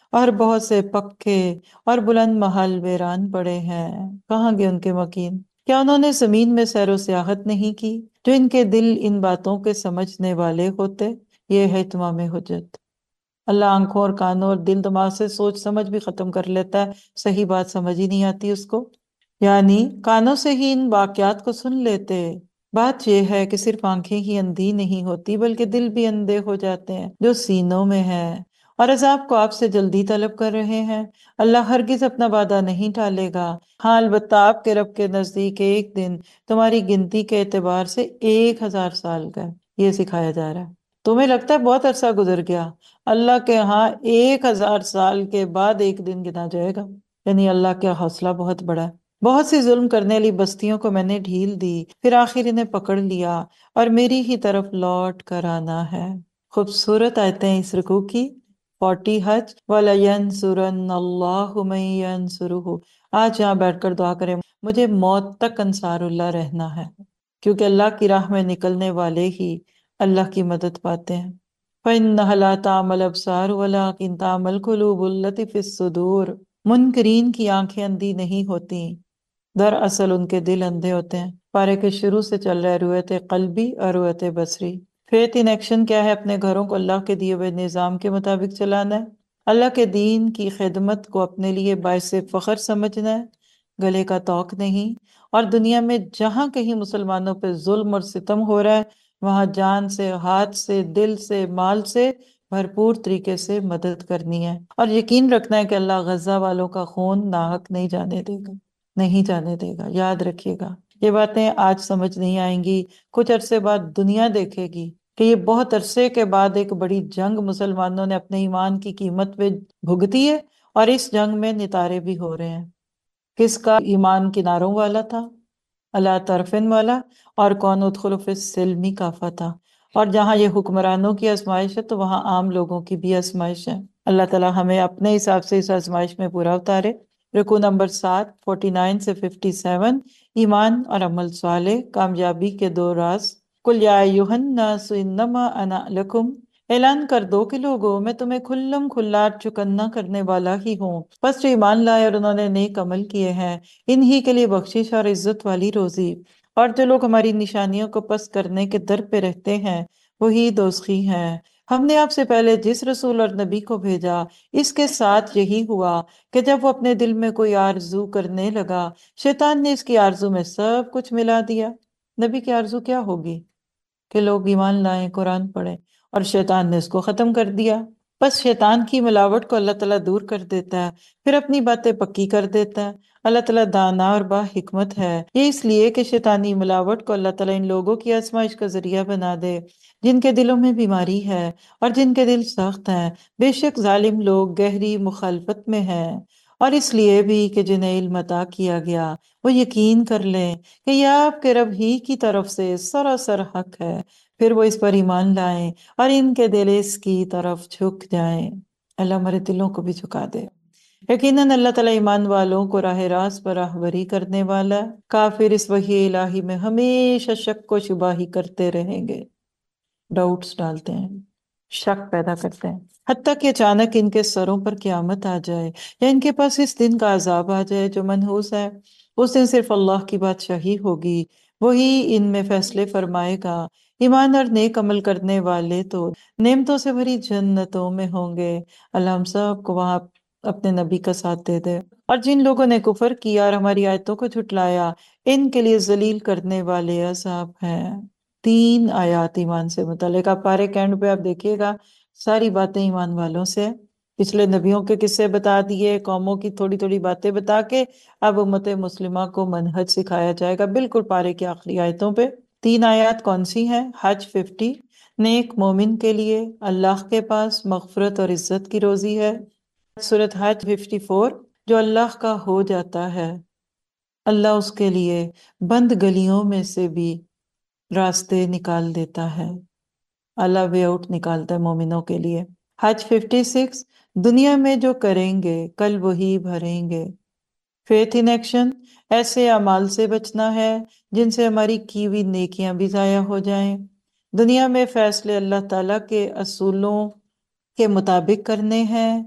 اور بہت سے پکے اور بلند محل ویران پڑے ہیں، کہاں گئے ان کے مکین؟ کیا انہوں نے زمین میں سیر و سیاحت نہیں کی جو ان کے دل ان باتوں کے سمجھنے والے ہوتے؟ یہ ہے اتمام حجت۔ اللہ آنکھوں اور کانوں اور دل دماغ سے سوچ سمجھ بھی ختم کر لیتا ہے، صحیح بات سمجھ ہی نہیں آتی اس کو۔ یعنی کانوں سے ہی ان واقعات کو سن لیتے۔ بات یہ ہے کہ صرف آنکھیں ہی اندھی نہیں ہوتی بلکہ دل بھی اندھے ہو جاتے ہیں جو سینوں میں ہے، اور عذاب کو آپ سے جلدی طلب کر رہے ہیں۔ اللہ ہرگز اپنا وعدہ نہیں ٹالے گا، ہاں البتہ آپ کے رب کے نزدیک ایک دن تمہاری گنتی کے اعتبار سے ایک ہزار سال کا ہے۔ یہ سکھایا جا رہا ہے۔ تمہیں لگتا ہے بہت عرصہ گزر گیا، اللہ کے ہاں ایک ہزار سال کے بعد ایک دن گنا جائے گا۔ یعنی اللہ کا حوصلہ بہت بڑا ہے۔ بہت سی ظلم کرنے والی بستیوں کو میں نے ڈھیل دی، پھر آخر انہیں پکڑ لیا اور میری ہی طرف لوٹ کر آنا ہے۔ خوبصورت آیتیں اس رکوع کی۔ فورٹی حج وَلَيَنْصُرَنَّ اللَّهُ مَن يَنْصُرُهُ۔ آج یہاں بیٹھ کر دعا کریں، مجھے موت تک انصار اللہ رہنا ہے، کیونکہ اللہ کی راہ میں نکلنے والے ہی اللہ کی مدد پاتے ہیں۔ فَإِنَّهَا لَا تَعْمَى الْأَبْصَارُ وَلَٰكِن تَعْمَى الْقُلُوبُ الَّتِي فِي الصُّدُورِ۔ منکرین کی آنکھیں اندھی نہیں ہوتی، دراصل ان کے دل اندھے ہوتے ہیں۔ پارے کے شروع سے چل رہا ہے رویت قلبی اور رویت بصری۔ فیتھ ان ایکشن کیا ہے؟ اپنے گھروں کو اللہ کے دیے ہوئے نظام کے مطابق چلانا ہے، اللہ کے دین کی خدمت کو اپنے لیے باعث فخر سمجھنا ہے، گلے کا توق نہیں، اور دنیا میں جہاں کہیں مسلمانوں پہ ظلم اور ستم ہو رہا ہے وہاں جان سے، ہاتھ سے، دل سے، مال سے بھرپور طریقے سے مدد کرنی ہے، اور یقین رکھنا ہے کہ اللہ غزہ والوں کا خون ناحق نہیں جانے دے گا، نہیں جانے دے گا۔ یاد رکھیے گا، یہ باتیں آج سمجھ نہیں آئیں گی، کچھ عرصے بعد دنیا دیکھے گی کہ یہ بہت عرصے کے بعد ایک بڑی جنگ مسلمانوں نے اپنے ایمان کی قیمت پہ بھگتی ہے، اور اس جنگ میں نتارے بھی ہو رہے ہیں۔ کس کا ایمان کناروں والا تھا؟ اللہ طرفن والا، اور کون ادخل فی السلم کافہ تھا۔ اور جہاں یہ حکمرانوں کی آزمائش ہے تو وہاں عام لوگوں کی بھی آزمائش ہے۔ اللہ تعالی ہمیں اپنے حساب سے اس آزمائش میں پورا اتارے۔ رکو نمبر سات، فورٹی نائن سے ففٹی سیون، ایمان اور عمل صالح، کامیابی کے دو راز۔ قل یا ایھا الناس انما انا لکم، اعلان کر دو کہ لوگوں میں تمہیں کھلم کھلا چکنا کرنے والا ہی ہوں۔ پس جو ایمان لائے اور انہوں نے نیک عمل کیے ہیں انہی کے لیے بخشش اور عزت والی روزی، اور جو لوگ ہماری نشانیوں کو پست کرنے کے در پہ رہتے ہیں وہی دوزخی ہیں۔ ہم نے آپ سے پہلے جس رسول اور نبی کو بھیجا اس کے ساتھ یہی ہوا کہ جب وہ اپنے دل میں کوئی آرزو کرنے لگا شیطان نے اس کی آرزو میں سب کچھ ملا دیا۔ نبی کی آرزو کیا ہوگی؟ کہ لوگ ایمان لائیں، قرآن پڑھیں، اور شیطان نے اس کو ختم کر دیا۔ بس شیطان کی ملاوٹ کو اللہ تعالیٰ دور کر دیتا ہے، پھر اپنی باتیں پکی کر دیتا ہے۔ اللہ تعالیٰ دانا اور با حکمت ہے، یہ اس لیے کہ شیطانی ملاوٹ کو اللہ تعالیٰ ان لوگوں کی آزمائش کا ذریعہ بنا دے جن کے دلوں میں بیماری ہے اور جن کے دل سخت ہیں۔ بے شک ظالم لوگ گہری مخالفت میں ہیں، اور اس لیے بھی کہ جنہیں علم عطا کیا گیا وہ یقین کر لیں کہ یہ آپ کے رب ہی کی طرف سے سراسر حق ہے، پھر وہ اس پر ایمان لائیں اور ان کے دل اس کی طرف جھک جائیں۔ اللہ ہمارے دلوں کو بھی جھکا دے۔ یقیناً اللہ تعالیٰ ایمان والوں کو راہ راست پر راہبری کرنے والا ہے۔ کافر اس وحی الہی میں ہمیشہ شک و شبہ ہی کرتے رہیں گے، ڈاؤٹس ڈالتے ہیں، شک پیدا کرتے ہیں، حتیٰ کہ اچانک ان کے سروں پر قیامت آ جائے یا ان کے پاس اس دن کا عذاب آ جائے جو منحوس ہے۔ اس دن صرف اللہ کی بادشاہی ہوگی، وہی ان میں فیصلے فرمائے گا۔ ایمان اور نیک عمل کرنے والے تو نعمتوں سے بھری جنتوں میں ہوں گے۔ اللہ ہم سب کو وہاں اپنے نبی کا ساتھ دے دے۔ اور جن لوگوں نے کفر کیا اور ہماری آیتوں کو جھٹلایا ان کے لیے ذلیل کرنے والے عذاب ہیں۔ تین آیات ایمان سے متعلق، آپ پارے کینڈ پہ آپ دیکھیے گا ساری باتیں ایمان والوں سے۔ پچھلے نبیوں کے قصے بتا دیے، قوموں کی تھوڑی تھوڑی باتیں بتا کے اب امت مسلمہ کو منہج سکھایا جائے گا بالکل پارے کی آخری آیتوں پہ۔ تین آیات کون سی ہیں؟ حج ففٹی، نیک مومن کے لیے اللہ کے پاس مغفرت اور عزت کی روزی ہے۔ سورۃ حج ففٹی فور، جو اللہ کا ہو جاتا ہے اللہ اس کے لیے بند گلیوں میں سے بھی راستے نکال دیتا ہے، اللہ وے آؤٹ نکالتا ہے مومنوں کے لیے۔ حج ففٹی سکس، دنیا میں جو کریں گے کل وہی بھریں گے۔ فیتھ ان ایکشن، ایسے اعمال سے بچنا ہے جن سے ہماری کی ہوئی نیکیاں بھی ضائع ہو جائیں۔ دنیا میں فیصلے اللہ تعالیٰ کے اصولوں کے مطابق کرنے ہیں،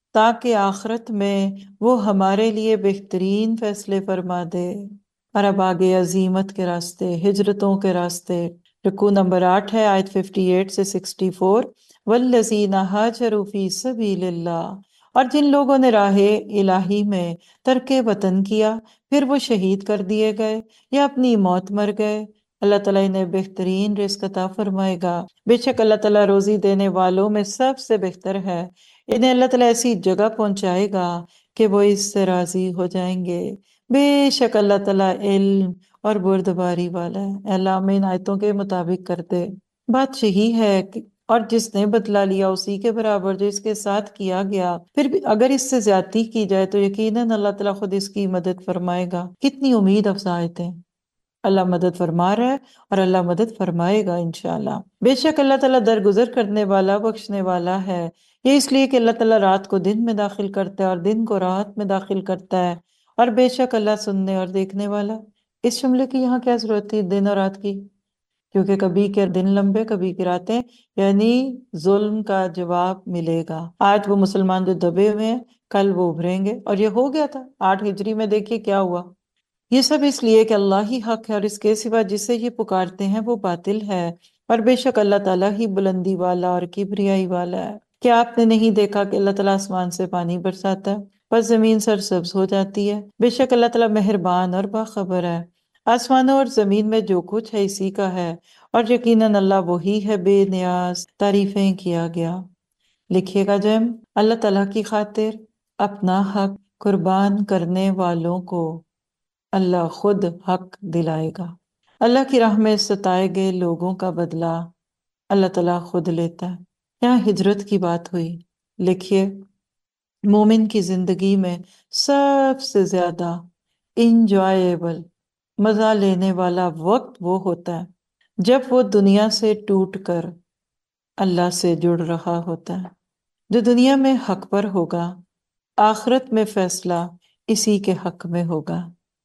تاکہ آخرت میں وہ ہمارے لیے بہترین فیصلے فرما دے۔ اور اب آگے عزیمت کے راستے، ہجرتوں کے راستے۔ رکوع نمبر آٹھ ہے، آیت اٹھاون سے چوالیس۔ والذین ہاجروا فی سبیل اللہ، اور جن لوگوں نے راہ الہی میں ترک وطن کیا پھر وہ شہید کر دیے گئے یا اپنی موت مر گئے، اللہ تعالیٰ انہیں بہترین رزق عطا فرمائے گا۔ بے شک اللہ تعالیٰ روزی دینے والوں میں سب سے بہتر ہے۔ انہیں اللہ تعالیٰ ایسی جگہ پہنچائے گا کہ وہ اس سے راضی ہو جائیں گے۔ بے شک اللہ تعالیٰ علم اور بردباری والا ہے۔ اے اللہ ہمیں ان آیتوں کے مطابق کرتے۔ بات یہی ہے کہ اور جس نے بدلہ لیا اسی کے برابر جو اس کے ساتھ کیا گیا، پھر بھی اگر اس سے زیادتی کی جائے تو یقیناً اللہ تعالیٰ خود اس کی مدد فرمائے گا۔ کتنی امید افزا آیتیں! اللہ مدد فرما رہا ہے اور اللہ مدد فرمائے گا انشاءاللہ۔ بے شک اللہ تعالیٰ درگزر کرنے والا، بخشنے والا ہے۔ یہ اس لیے کہ اللہ تعالیٰ رات کو دن میں داخل کرتا ہے اور دن کو رات میں داخل کرتا ہے، اور بے شک اللہ سننے اور دیکھنے والا۔ اس جملے کی یہاں کیا ضرورت تھی دن اور رات کی؟ کیونکہ کبھی کے دن لمبے کبھی کی راتیں، یعنی ظلم کا جواب ملے گا۔ آج وہ مسلمان جو دبے ہوئے ہیں کل وہ ابھریں گے، اور یہ ہو گیا تھا آٹھ ہجری میں، دیکھیے کیا ہوا۔ یہ سب اس لیے کہ اللہ ہی حق ہے اور اس کے سوا جسے یہ پکارتے ہیں وہ باطل ہے، اور بے شک اللہ تعالیٰ ہی بلندی والا اور کبریائی والا ہے۔ کیا آپ نے نہیں دیکھا کہ اللہ تعالیٰ آسمان سے پانی برساتا ہے پس زمین سرسبز ہو جاتی ہے؟ بے شک اللہ تعالیٰ مہربان اور باخبر ہے۔ آسمانوں اور زمین میں جو کچھ ہے اسی کا ہے، اور یقیناً اللہ وہی ہے بے نیاز، تعریفیں کیا گیا۔ لکھیے گا جیم، اللہ تعالیٰ کی خاطر اپنا حق قربان کرنے والوں کو اللہ خود حق دلائے گا۔ اللہ کی راہ میں ستائے گئے لوگوں کا بدلہ اللہ تعالیٰ خود لیتا ہے۔ یہاں ہجرت کی بات ہوئی۔ لکھیے، مومن کی زندگی میں سب سے زیادہ انجوائیبل، مزہ لینے والا وقت وہ ہوتا ہے جب وہ دنیا سے ٹوٹ کر اللہ سے جڑ رہا ہوتا ہے۔ جو دنیا میں حق پر ہوگا، آخرت میں فیصلہ اسی کے حق میں ہوگا۔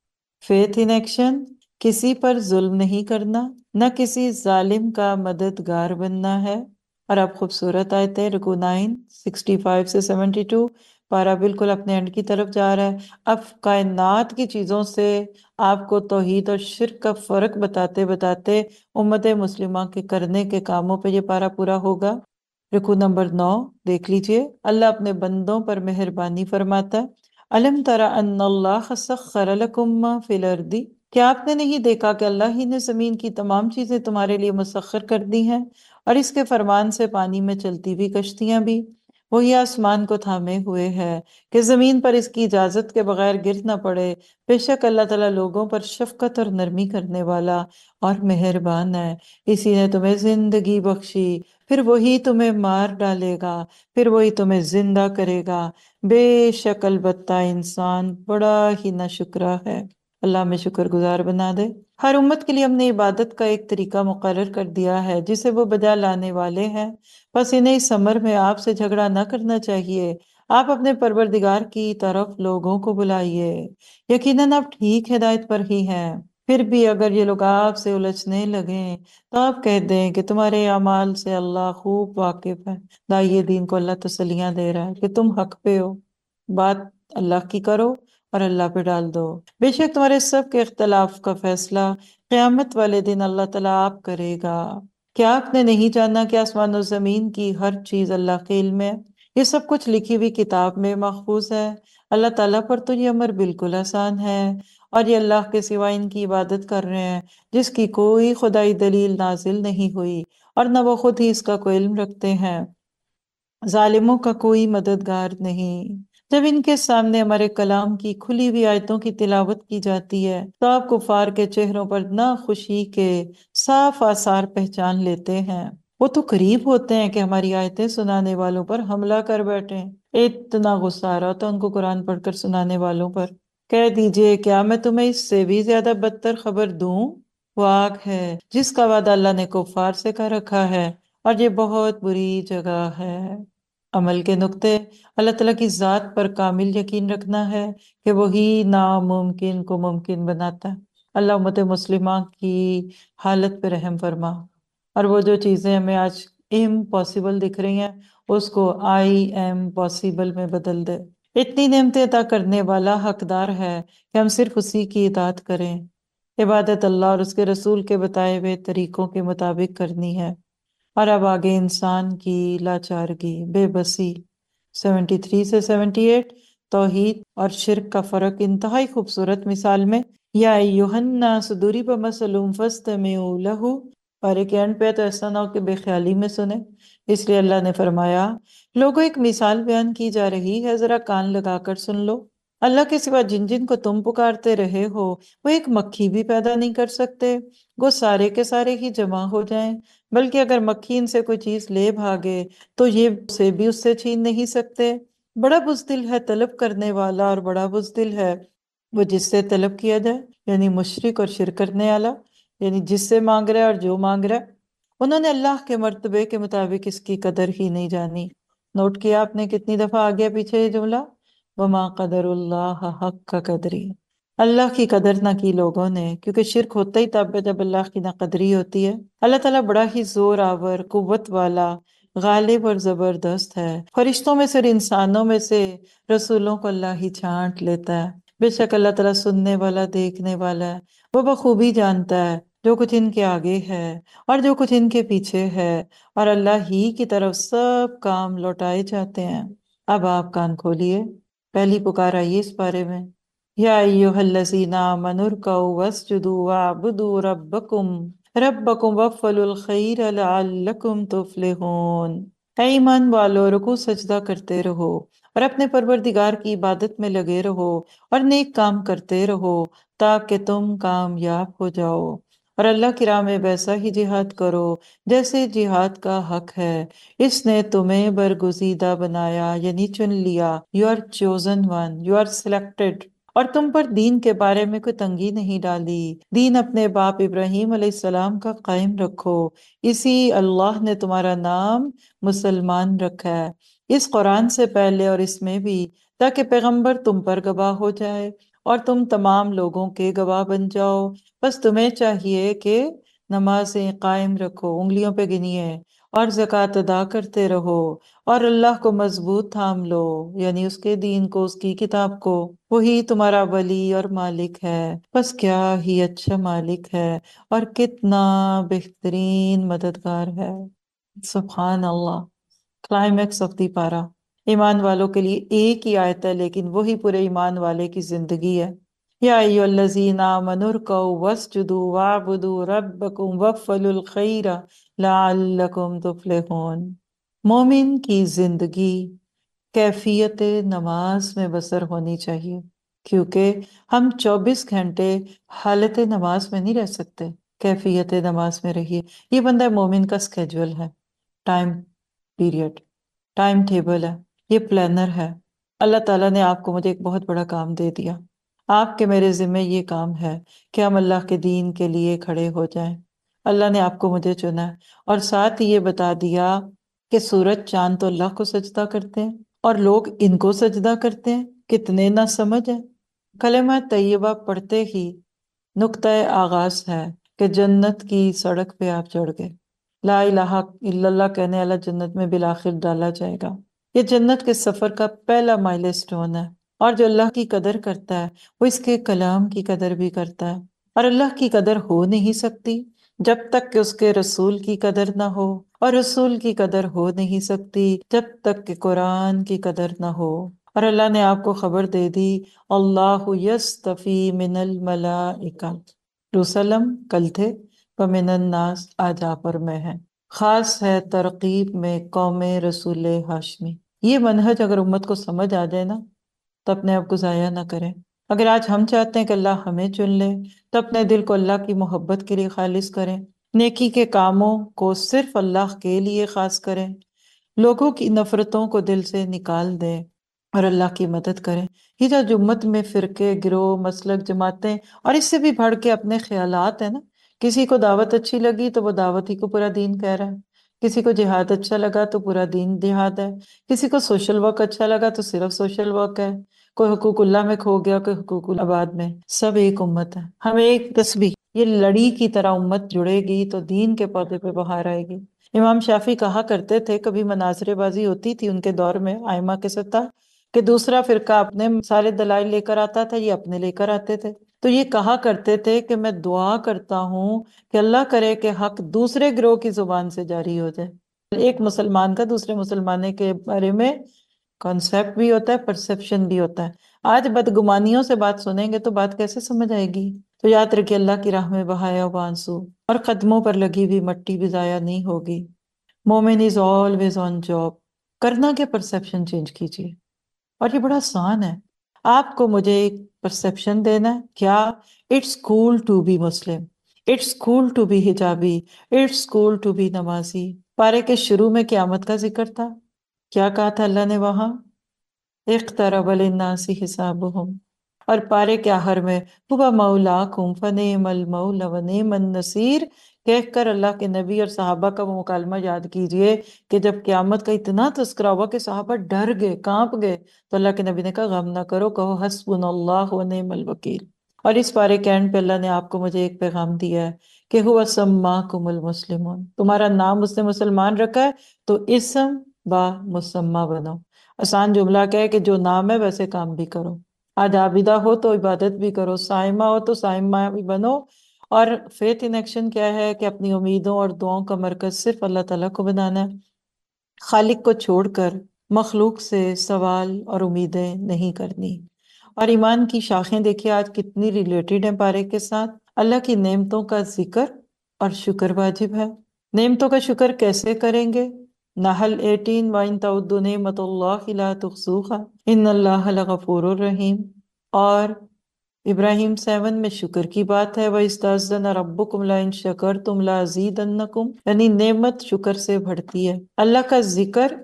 فیتھ ان ایکشن، کسی پر ظلم نہیں کرنا، نہ کسی ظالم کا مددگار بننا ہے۔ اور اب خوبصورت آیتیں، رکوع نائن، سکسٹی فائیو سے سیونٹی ٹو، پارہ بالکل اپنے اینڈ کی طرف جا رہا ہے۔ اب کائنات کی چیزوں سے آپ کو توحید اور شرک کا فرق بتاتے بتاتے امت مسلمہ کے کرنے کے کاموں پہ یہ پارہ پورا ہوگا۔ رکوع نمبر نو دیکھ لیجئے، اللہ اپنے بندوں پر مہربانی فرماتا ہے۔ الم تر ان اللہ سخر لکم ما فی الارض، کیا آپ نے نہیں دیکھا کہ اللہ ہی نے زمین کی تمام چیزیں تمہارے لیے مسخر کر دی ہیں، اور اس کے فرمان سے پانی میں چلتی ہوئی کشتیاں بھی۔ وہی آسمان کو تھامے ہوئے ہے کہ زمین پر اس کی اجازت کے بغیر گر نہ پڑے۔ بے شک اللہ تعالیٰ لوگوں پر شفقت اور نرمی کرنے والا اور مہربان ہے۔ اسی نے تمہیں زندگی بخشی، پھر وہی تمہیں مار ڈالے گا، پھر وہی تمہیں زندہ کرے گا۔ بے شک البتہ انسان بڑا ہی ناشکرا ہے۔ اللہ ہمیں شکر گزار بنا دے۔ ہر امت کے لیے ہم نے عبادت کا ایک طریقہ مقرر کر دیا ہے جسے وہ بجا لانے والے ہیں، بس انہیں اس امر میں آپ سے جھگڑا نہ کرنا چاہیے۔ آپ اپنے پروردگار کی طرف لوگوں کو بلائیے، یقیناً آپ ٹھیک ہدایت پر ہی ہیں۔ پھر بھی اگر یہ لوگ آپ سے الجھنے لگیں تو آپ کہہ دیں کہ تمہارے اعمال سے اللہ خوب واقف ہے۔ دائیے دین کو اللہ تسلیاں دے رہا ہے کہ تم حق پہ ہو، بات اللہ کی کرو اور اللہ پہ ڈال دو۔ بے شک تمہارے سب کے اختلاف کا فیصلہ قیامت والے دن اللہ تعالیٰ آپ کرے گا۔ کیا آپ نے نہیں جانا کہ آسمان و زمین کی ہر چیز اللہ کے علم ہے؟ یہ سب کچھ لکھی ہوئی کتاب میں محفوظ ہے۔ اللہ تعالیٰ پر تو یہ امر بالکل آسان ہے، اور یہ اللہ کے سوا ان کی عبادت کر رہے ہیں جس کی کوئی خدائی دلیل نازل نہیں ہوئی، اور نہ وہ خود ہی اس کا کوئی علم رکھتے ہیں۔ ظالموں کا کوئی مددگار نہیں۔ جب ان کے سامنے ہمارے کلام کی کھلی ہوئی آیتوں کی تلاوت کی جاتی ہے تو آپ کفار کے چہروں پر نہ خوشی کے صاف آثار پہچان لیتے ہیں۔ وہ تو قریب ہوتے ہیں کہ ہماری آیتیں سنانے والوں پر حملہ کر بیٹھیں۔ اتنا غصہ آ رہا ہوتا ہے ان کو قرآن پڑھ کر سنانے والوں پر۔ کہہ دیجئے کیا میں تمہیں اس سے بھی زیادہ بدتر خبر دوں؟ وہ آگ ہے جس کا وعدہ اللہ نے کفار سے کر رکھا ہے، اور یہ بہت بری جگہ ہے۔ عمل کے نقطے، اللہ تعالیٰ کی ذات پر کامل یقین رکھنا ہے کہ وہی ناممکن کو ممکن بناتا ہے۔ اللہ امت مسلمہ کی حالت پہ رحم فرما، اور وہ جو چیزیں ہمیں آج امپاسبل دکھ رہی ہیں اس کو آئی ایم پاسبل میں بدل دے۔ اتنی نعمتیں عطا کرنے والا حقدار ہے کہ ہم صرف اسی کی اطاعت کریں۔ عبادت اللہ اور اس کے رسول کے بتائے ہوئے طریقوں کے مطابق کرنی ہے۔ اور اب آگے انسان کی لاچارگی، بے بسی، سیونٹی تھری سے سیونٹی ایٹ، توحید اور شرک کا فرق انتہائی خوبصورت مثال میں، یا ایہا الناس ضرب مثل فاستمعوا لہ، اور ایک اینڈ پہ تو ایسا نہ ہو کہ بے خیالی میں سنیں، اس لیے اللہ نے فرمایا لوگوں ایک مثال بیان کی جا رہی ہے، ذرا کان لگا کر سن لو۔ اللہ کے سوا جن جن کو تم پکارتے رہے ہو وہ ایک مکھی بھی پیدا نہیں کر سکتے، وہ سارے کے سارے ہی جمع ہو جائیں، بلکہ اگر مکھی ان سے کوئی چیز لے بھاگے تو یہ اسے بھی اس سے چھین نہیں سکتے۔ بڑا بزدل ہے طلب کرنے والا، اور بڑا بزدل ہے وہ جس سے طلب کیا جائے، یعنی مشرک اور شرک کرنے والا، یعنی جس سے مانگ رہا ہے اور جو مانگ رہا ہے۔ انہوں نے اللہ کے مرتبے کے مطابق اس کی قدر ہی نہیں جانی۔ نوٹ کیا آپ نے کتنی دفعہ آ گیا پیچھے یہ جملہ، وما قدر اللہ حق کا قدری، اللہ کی قدر نہ کی لوگوں نے، کیونکہ شرک ہوتا ہی تب ہے جب اللہ کی نہ قدری ہوتی ہے۔ اللہ تعالیٰ بڑا ہی زور آور، قوت والا، غالب اور زبردست ہے۔ فرشتوں میں سے اور انسانوں میں سے رسولوں کو اللہ ہی چھانٹ لیتا ہے۔ بے شک اللہ تعالیٰ سننے والا، دیکھنے والا ہے، وہ بخوبی جانتا ہے جو کچھ ان کے آگے ہے اور جو کچھ ان کے پیچھے ہے، اور اللہ ہی کی طرف سب کام لوٹائے جاتے ہیں۔ اب آپ کان کھولیے، پہلی پکار آئیے اس بارے میں، یا ایھا الذین آمنوا ارکعوا واسجدوا واعبدوا ربکم ربکم وافعلوا الخیر لعلکم تفلحون۔ اے ایمان والو، رکوع سجدہ کرتے رہو اور اپنے پروردگار کی عبادت میں لگے رہو اور نیک کام کرتے رہو تاکہ تم کامیاب ہو جاؤ، اور اللہ کی راہ میں ویسا ہی جہاد کرو جیسے جہاد کا حق ہے۔ اس نے تمہیں برگزیدہ بنایا، یعنی چن لیا، you are chosen one, you are selected, اور تم پر دین کے بارے میں کوئی تنگی نہیں ڈالی۔ دین اپنے باپ ابراہیم علیہ السلام کا قائم رکھو، اسی اللہ نے تمہارا نام مسلمان رکھا ہے اس قرآن سے پہلے اور اس میں بھی، تاکہ پیغمبر تم پر گواہ ہو جائے اور تم تمام لوگوں کے گواہ بن جاؤ۔ بس تمہیں چاہیے کہ نمازیں قائم رکھو، انگلیوں پہ گنیے، اور زکوٰۃ ادا کرتے رہو، اور اللہ کو مضبوط تھام لو، یعنی اس کے دین کو، اس کی کتاب کو۔ وہی تمہارا ولی اور مالک ہے، بس کیا ہی اچھا مالک ہے اور کتنا بہترین مددگار ہے۔ سبحان اللہ۔ کلائمیکس آف دی پارا، ایمان والوں کے لیے ایک ہی آیت ہے لیکن وہی پورے ایمان والے کی زندگی ہے۔ یا ایھا الذین آمنوا ارکعوا واسجدوا واعبدوا ربکم وافعلوا الخیر لعلکم تفلحون۔ مومن کی زندگی کیفیت نماز میں بسر ہونی چاہیے، کیونکہ ہم چوبیس گھنٹے حالت نماز میں نہیں رہ سکتے۔ کیفیت نماز میں رہیے، یہ بندہ مومن کا سکیجول ہے، ٹائم پیریڈ، ٹائم ٹیبل ہے، یہ پلانر ہے۔ اللہ تعالیٰ نے آپ کو مجھے ایک بہت بڑا کام دے دیا، آپ کے میرے ذمہ یہ کام ہے کہ ہم اللہ کے دین کے لیے کھڑے ہو جائیں۔ اللہ نے آپ کو مجھے چنا ہے، اور ساتھ ہی یہ بتا دیا کہ سورج چاند تو اللہ کو سجدہ کرتے ہیں اور لوگ ان کو سجدہ کرتے ہیں، کتنے نہ سمجھ ہیں۔ کلمہ طیبہ پڑھتے ہی نقطۂ آغاز ہے کہ جنت کی سڑک پہ آپ چڑھ گئے۔ لا الہ الا اللہ کہنے والا جنت میں بالآخر ڈالا جائے گا۔ یہ جنت کے سفر کا پہلا مائل سٹون ہے، اور جو اللہ کی قدر کرتا ہے وہ اس کے کلام کی قدر بھی کرتا ہے، اور اللہ کی قدر ہو نہیں سکتی جب تک کہ اس کے رسول کی قدر نہ ہو، اور رسول کی قدر ہو نہیں سکتی جب تک کہ قرآن کی قدر نہ ہو۔ اور اللہ نے آپ کو خبر دے دی، اللہ یستفی من الملائکہ، رسلم کل تھے، ومن الناس آج آپ اور میں ہیں۔ خاص ہے ترغیب میں قوم رسول ہاشمی۔ یہ منہج اگر امت کو سمجھ آ جائے نا تو اپنے آپ کو ضائع نہ کریں۔ اگر آج ہم چاہتے ہیں کہ اللہ ہمیں چن لے تو اپنے دل کو اللہ کی محبت کے لیے خالص کریں، نیکی کے کاموں کو صرف اللہ کے لیے خاص کریں، لوگوں کی نفرتوں کو دل سے نکال دیں اور اللہ کی مدد کریں۔ یہ جو امت میں فرقے، گروہ، مسلک، جماعتیں اور اس سے بھی بڑھ کے اپنے خیالات ہیں نا، کسی کو دعوت اچھی لگی تو وہ دعوت ہی کو پورا دین کہہ رہا ہے، کسی کو جہاد اچھا لگا تو پورا دین جہاد ہے، کسی کو سوشل ورک اچھا لگا تو صرف سوشل ورک ہے، کوئی حقوق اللہ میں کھو گیا، کوئی حقوق العباد میں۔ سب ایک امت ہے، ہم ایک تسبیح، یہ لڑی کی طرح امت جڑے گی تو دین کے پودے پہ بہار آئے گی۔ امام شافی کہا کرتے تھے، کبھی مناظرے بازی ہوتی تھی ان کے دور میں ائمہ کے سطح، کہ دوسرا فرقہ اپنے سارے دلائل لے کر آتا تھا، یہ اپنے لے کر آتے تھے، تو یہ کہا کرتے تھے کہ میں دعا کرتا ہوں کہ اللہ کرے کہ حق دوسرے گروہ کی زبان سے جاری ہو جائے۔ ایک مسلمان کا دوسرے مسلمانے کے بارے میں کانسیپٹ بھی ہوتا ہے، پرسپشن بھی ہوتا ہے۔ آج بدگمانیوں سے بات سنیں گے تو بات کیسے سمجھ آئے گی؟ تو یاد رکھیے، اللہ کی راہ میں بہایا ہوا آنسو اور قدموں پر لگی ہوئی مٹی بھی ضائع نہیں ہوگی۔ مومن از آلویز آن جاب۔ کرنا کیا، پرسپشن چینج کیجیے، اور یہ بڑا آسان ہے۔ آپ کو مجھے ایک پرسپشن دینا ہے، کیا؟ It's cool to be Muslim, it's cool to be حجابی، اٹس کول ٹو بی نمازی۔ پارے کے شروع میں قیامت کا ذکر تھا، کیا کہا تھا اللہ نے وہاں؟ اقترب للناس حسابهم۔ اور پارے کے آخر میں هو مولاکم فنعم المولا ونعم النصیر کہہ کر اللہ کے نبی اور صحابہ کا وہ مکالمہ یاد کیجئے کہ جب قیامت کا اتنا تذکرہ ہوا کہ صحابہ ڈر گئے، کانپ گئے، تو اللہ کے نبی نے کہا غم نہ کرو، کہو حسبنا اللہ ونعم الوکیل۔ اور اس پارے کے اینڈ پہ اللہ نے آپ کو مجھے ایک پیغام دیا ہے کہ هو سماکم المسلمون، تمہارا نام اس نے مسلمان رکھا ہے تو اسم با مسمہ بنو۔ آسان جملہ کیا ہے کہ جو نام ہے ویسے کام بھی کرو۔ آج عابدہ ہو تو عبادت بھی کرو، صائمہ ہو تو صائمہ بھی بنو۔ اور فیتھ ان ایکشن کیا ہے کہ اپنی امیدوں اور دعاؤں کا مرکز صرف اللہ تعالیٰ کو بنانا ہے، خالق کو چھوڑ کر مخلوق سے سوال اور امیدیں نہیں کرنی۔ اور ایمان کی شاخیں دیکھیے آج کتنی ریلیٹڈ ہیں پارے کے ساتھ۔ اللہ کی نعمتوں کا ذکر اور شکر واجب ہے۔ نعمتوں کا شکر کیسے کریں گے؟ نحل اٹھارہ وَإِن تَعُدُّوا نِعْمَةَ اللَّهِ لَا تُحْصُوهَا إِنَّ اللَّهَ لَغَفُورٌ رَحِيمٌ۔ اور ابراہیم سیون میں شکر کی بات ہے، وَإِسْتَأْذَنَ رَبُّكُمْ لَئِن شَكَرْتُمْ لَأَزِيدَنَّكُمْ، یعنی نعمت شکر سے بڑھتی ہے۔ اللہ کا ذکر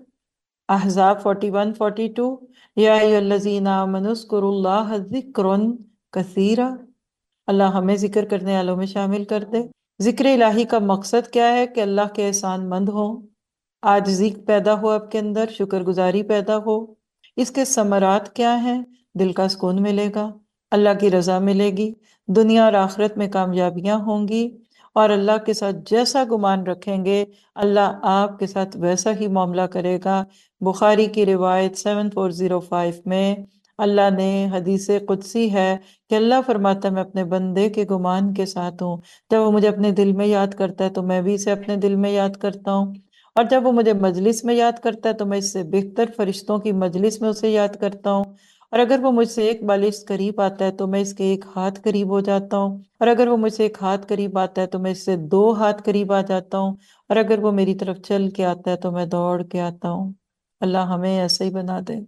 احزاب اکتالیس بائیس، یا ایھا الذین آمنوا اذکروا اللہ ذکرا کثیرا، اللہ ہمیں ذکر کرنے والوں میں شامل کر دے۔ ذکر الہی کا مقصد کیا ہے؟ کہ اللہ کے احسان مند ہوں، عاجزی پیدا ہو آپ کے اندر، شکر گزاری پیدا ہو۔ اس کے ثمرات کیا ہیں؟ دل کا سکون ملے گا، اللہ کی رضا ملے گی، دنیا اور آخرت میں کامیابیاں ہوں گی، اور اللہ کے ساتھ جیسا گمان رکھیں گے اللہ آپ کے ساتھ ویسا ہی معاملہ کرے گا۔ بخاری کی روایت سیون فور زیرو فائیو میں اللہ نے، حدیث قدسی ہے کہ اللہ فرماتا ہے میں اپنے بندے کے گمان کے ساتھ ہوں، جب وہ مجھے اپنے دل میں یاد کرتا ہے تو میں بھی اسے اپنے دل میں یاد کرتا ہوں، اور جب وہ مجھے مجلس میں یاد کرتا ہے تو میں اس سے بہتر فرشتوں کی مجلس میں اسے یاد کرتا ہوں، اور اگر وہ مجھ سے ایک بالش قریب آتا ہے تو میں اس کے ایک ہاتھ قریب ہو جاتا ہوں، اور اگر وہ مجھ سے ایک ہاتھ قریب آتا ہے تو میں اس سے دو ہاتھ قریب آ جاتا ہوں، اور اگر وہ میری طرف چل کے آتا ہے تو میں دوڑ کے آتا ہوں۔ اللہ ہمیں ایسے ہی بنا دے۔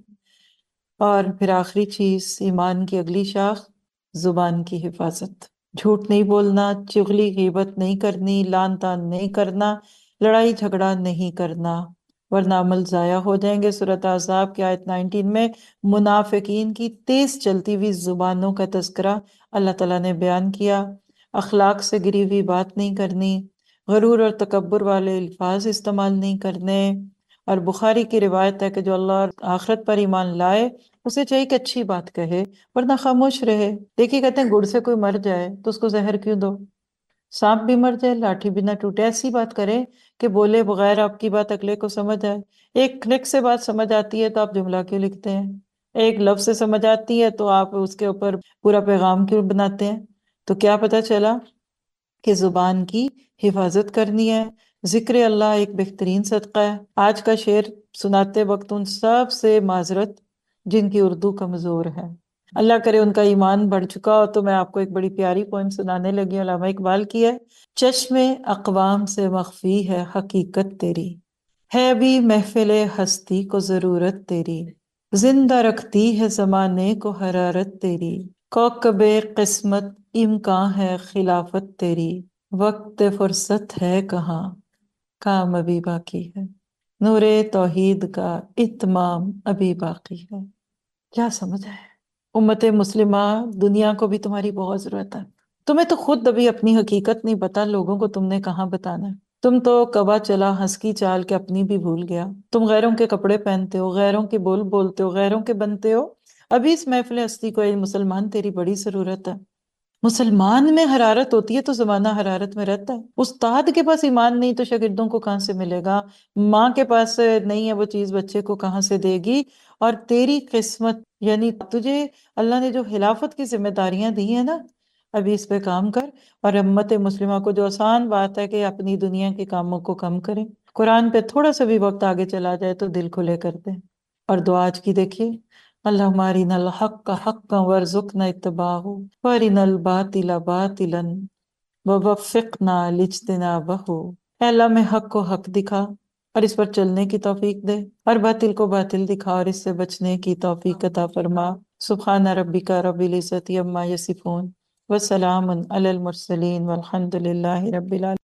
اور پھر آخری چیز، ایمان کی اگلی شاخ، زبان کی حفاظت۔ جھوٹ نہیں بولنا، چغلی غیبت نہیں کرنی، لان تان نہیں کرنا، لڑائی جھگڑا نہیں کرنا، ورنہ عمل ضائع ہو جائیں گے۔ سورۃ احزاب کی آیت نائنٹین میں منافقین کی تیز چلتی ہوئی زبانوں کا تذکرہ اللہ تعالیٰ نے بیان کیا۔ اخلاق سے گری ہوئی بات نہیں کرنی، غرور اور تکبر والے الفاظ استعمال نہیں کرنے۔ اور بخاری کی روایت ہے کہ جو اللہ اور آخرت پر ایمان لائے اسے چاہیے کہ اچھی بات کہے ورنہ خاموش رہے۔ دیکھیے کہتے ہیں گڑ سے کوئی مر جائے تو اس کو زہر کیوں دو؟ سانپ بھی مر جائے لاٹھی بھی نہ ٹوٹے۔ ایسی بات کرے کہ بولے بغیر آپ کی بات اگلے کو سمجھ آئے۔ ایک کلک سے بات سمجھ آتی ہے تو آپ جملہ کیوں لکھتے ہیں؟ ایک لفظ سے سمجھ آتی ہے تو آپ اس کے اوپر پورا پیغام کیوں بناتے ہیں؟ تو کیا پتہ چلا کہ زبان کی حفاظت کرنی ہے۔ ذکر اللہ ایک بہترین صدقہ ہے۔ آج کا شعر سناتے وقت ان سب سے معذرت جن کی اردو کمزور ہے، اللہ کرے ان کا ایمان بڑھ چکا ہو۔ تو میں آپ کو ایک بڑی پیاری پوئم سنانے لگی ہوں، علامہ اقبال کی ہے۔ چشم اقوام سے مخفی ہے حقیقت تیری، ہے بھی محفل ہستی کو ضرورت تیری، زندہ رکھتی ہے زمانے کو حرارت تیری، کوکب قسمت امکان ہے خلافت تیری، وقت فرصت ہے کہاں کام ابھی باقی ہے، نور توحید کا اتمام ابھی باقی ہے۔ کیا سمجھ ہے؟ امت مسلمہ، دنیا کو بھی تمہاری بہت ضرورت ہے۔ تمہیں تو خود ابھی اپنی حقیقت نہیں پتا، لوگوں کو تم نے کہاں بتانا ہے؟ تم تو کبا چلا ہنس کی چال کے اپنی بھی بھول گیا۔ تم غیروں کے کپڑے پہنتے ہو، غیروں کے بول بولتے ہو، غیروں کے بنتے ہو۔ ابھی اس محفل ہستی کو اے مسلمان تیری بڑی ضرورت ہے۔ مسلمان میں حرارت ہوتی ہے تو زمانہ حرارت میں رہتا ہے. استاد کے پاس ایمان نہیں تو شاگردوں کو کہاں سے ملے گا؟ ماں کے پاس نہیں ہے وہ چیز بچے کو کہاں سے دے گی؟ اور تیری قسمت، یعنی تجھے اللہ نے جو خلافت کی ذمہ داریاں دی ہیں نا، ابھی اس پہ کام کر. اور امت مسلمہ کو جو آسان بات ہے کہ اپنی دنیا کے کاموں کو کم کریں، قرآن پہ تھوڑا سا بھی وقت آگے چلا جائے تو دل کھلے کرتے ہیں. اور دعا آج کی دیکھیے، اللہم ارنا الحق حقا وارزقنا اتباعہ وارنا الباطل باطلا ووفقنا لاجتنابہ. اے اللہ میں حق کو حق دکھا اور اس پر چلنے کی توفیق دے، اور باطل کو باطل دکھا اور اس سے بچنے کی توفیق عطا فرما. سبحان ربک رب العزت عما یصفون وسلام علی المرسلین والحمد للہ رب العالمین.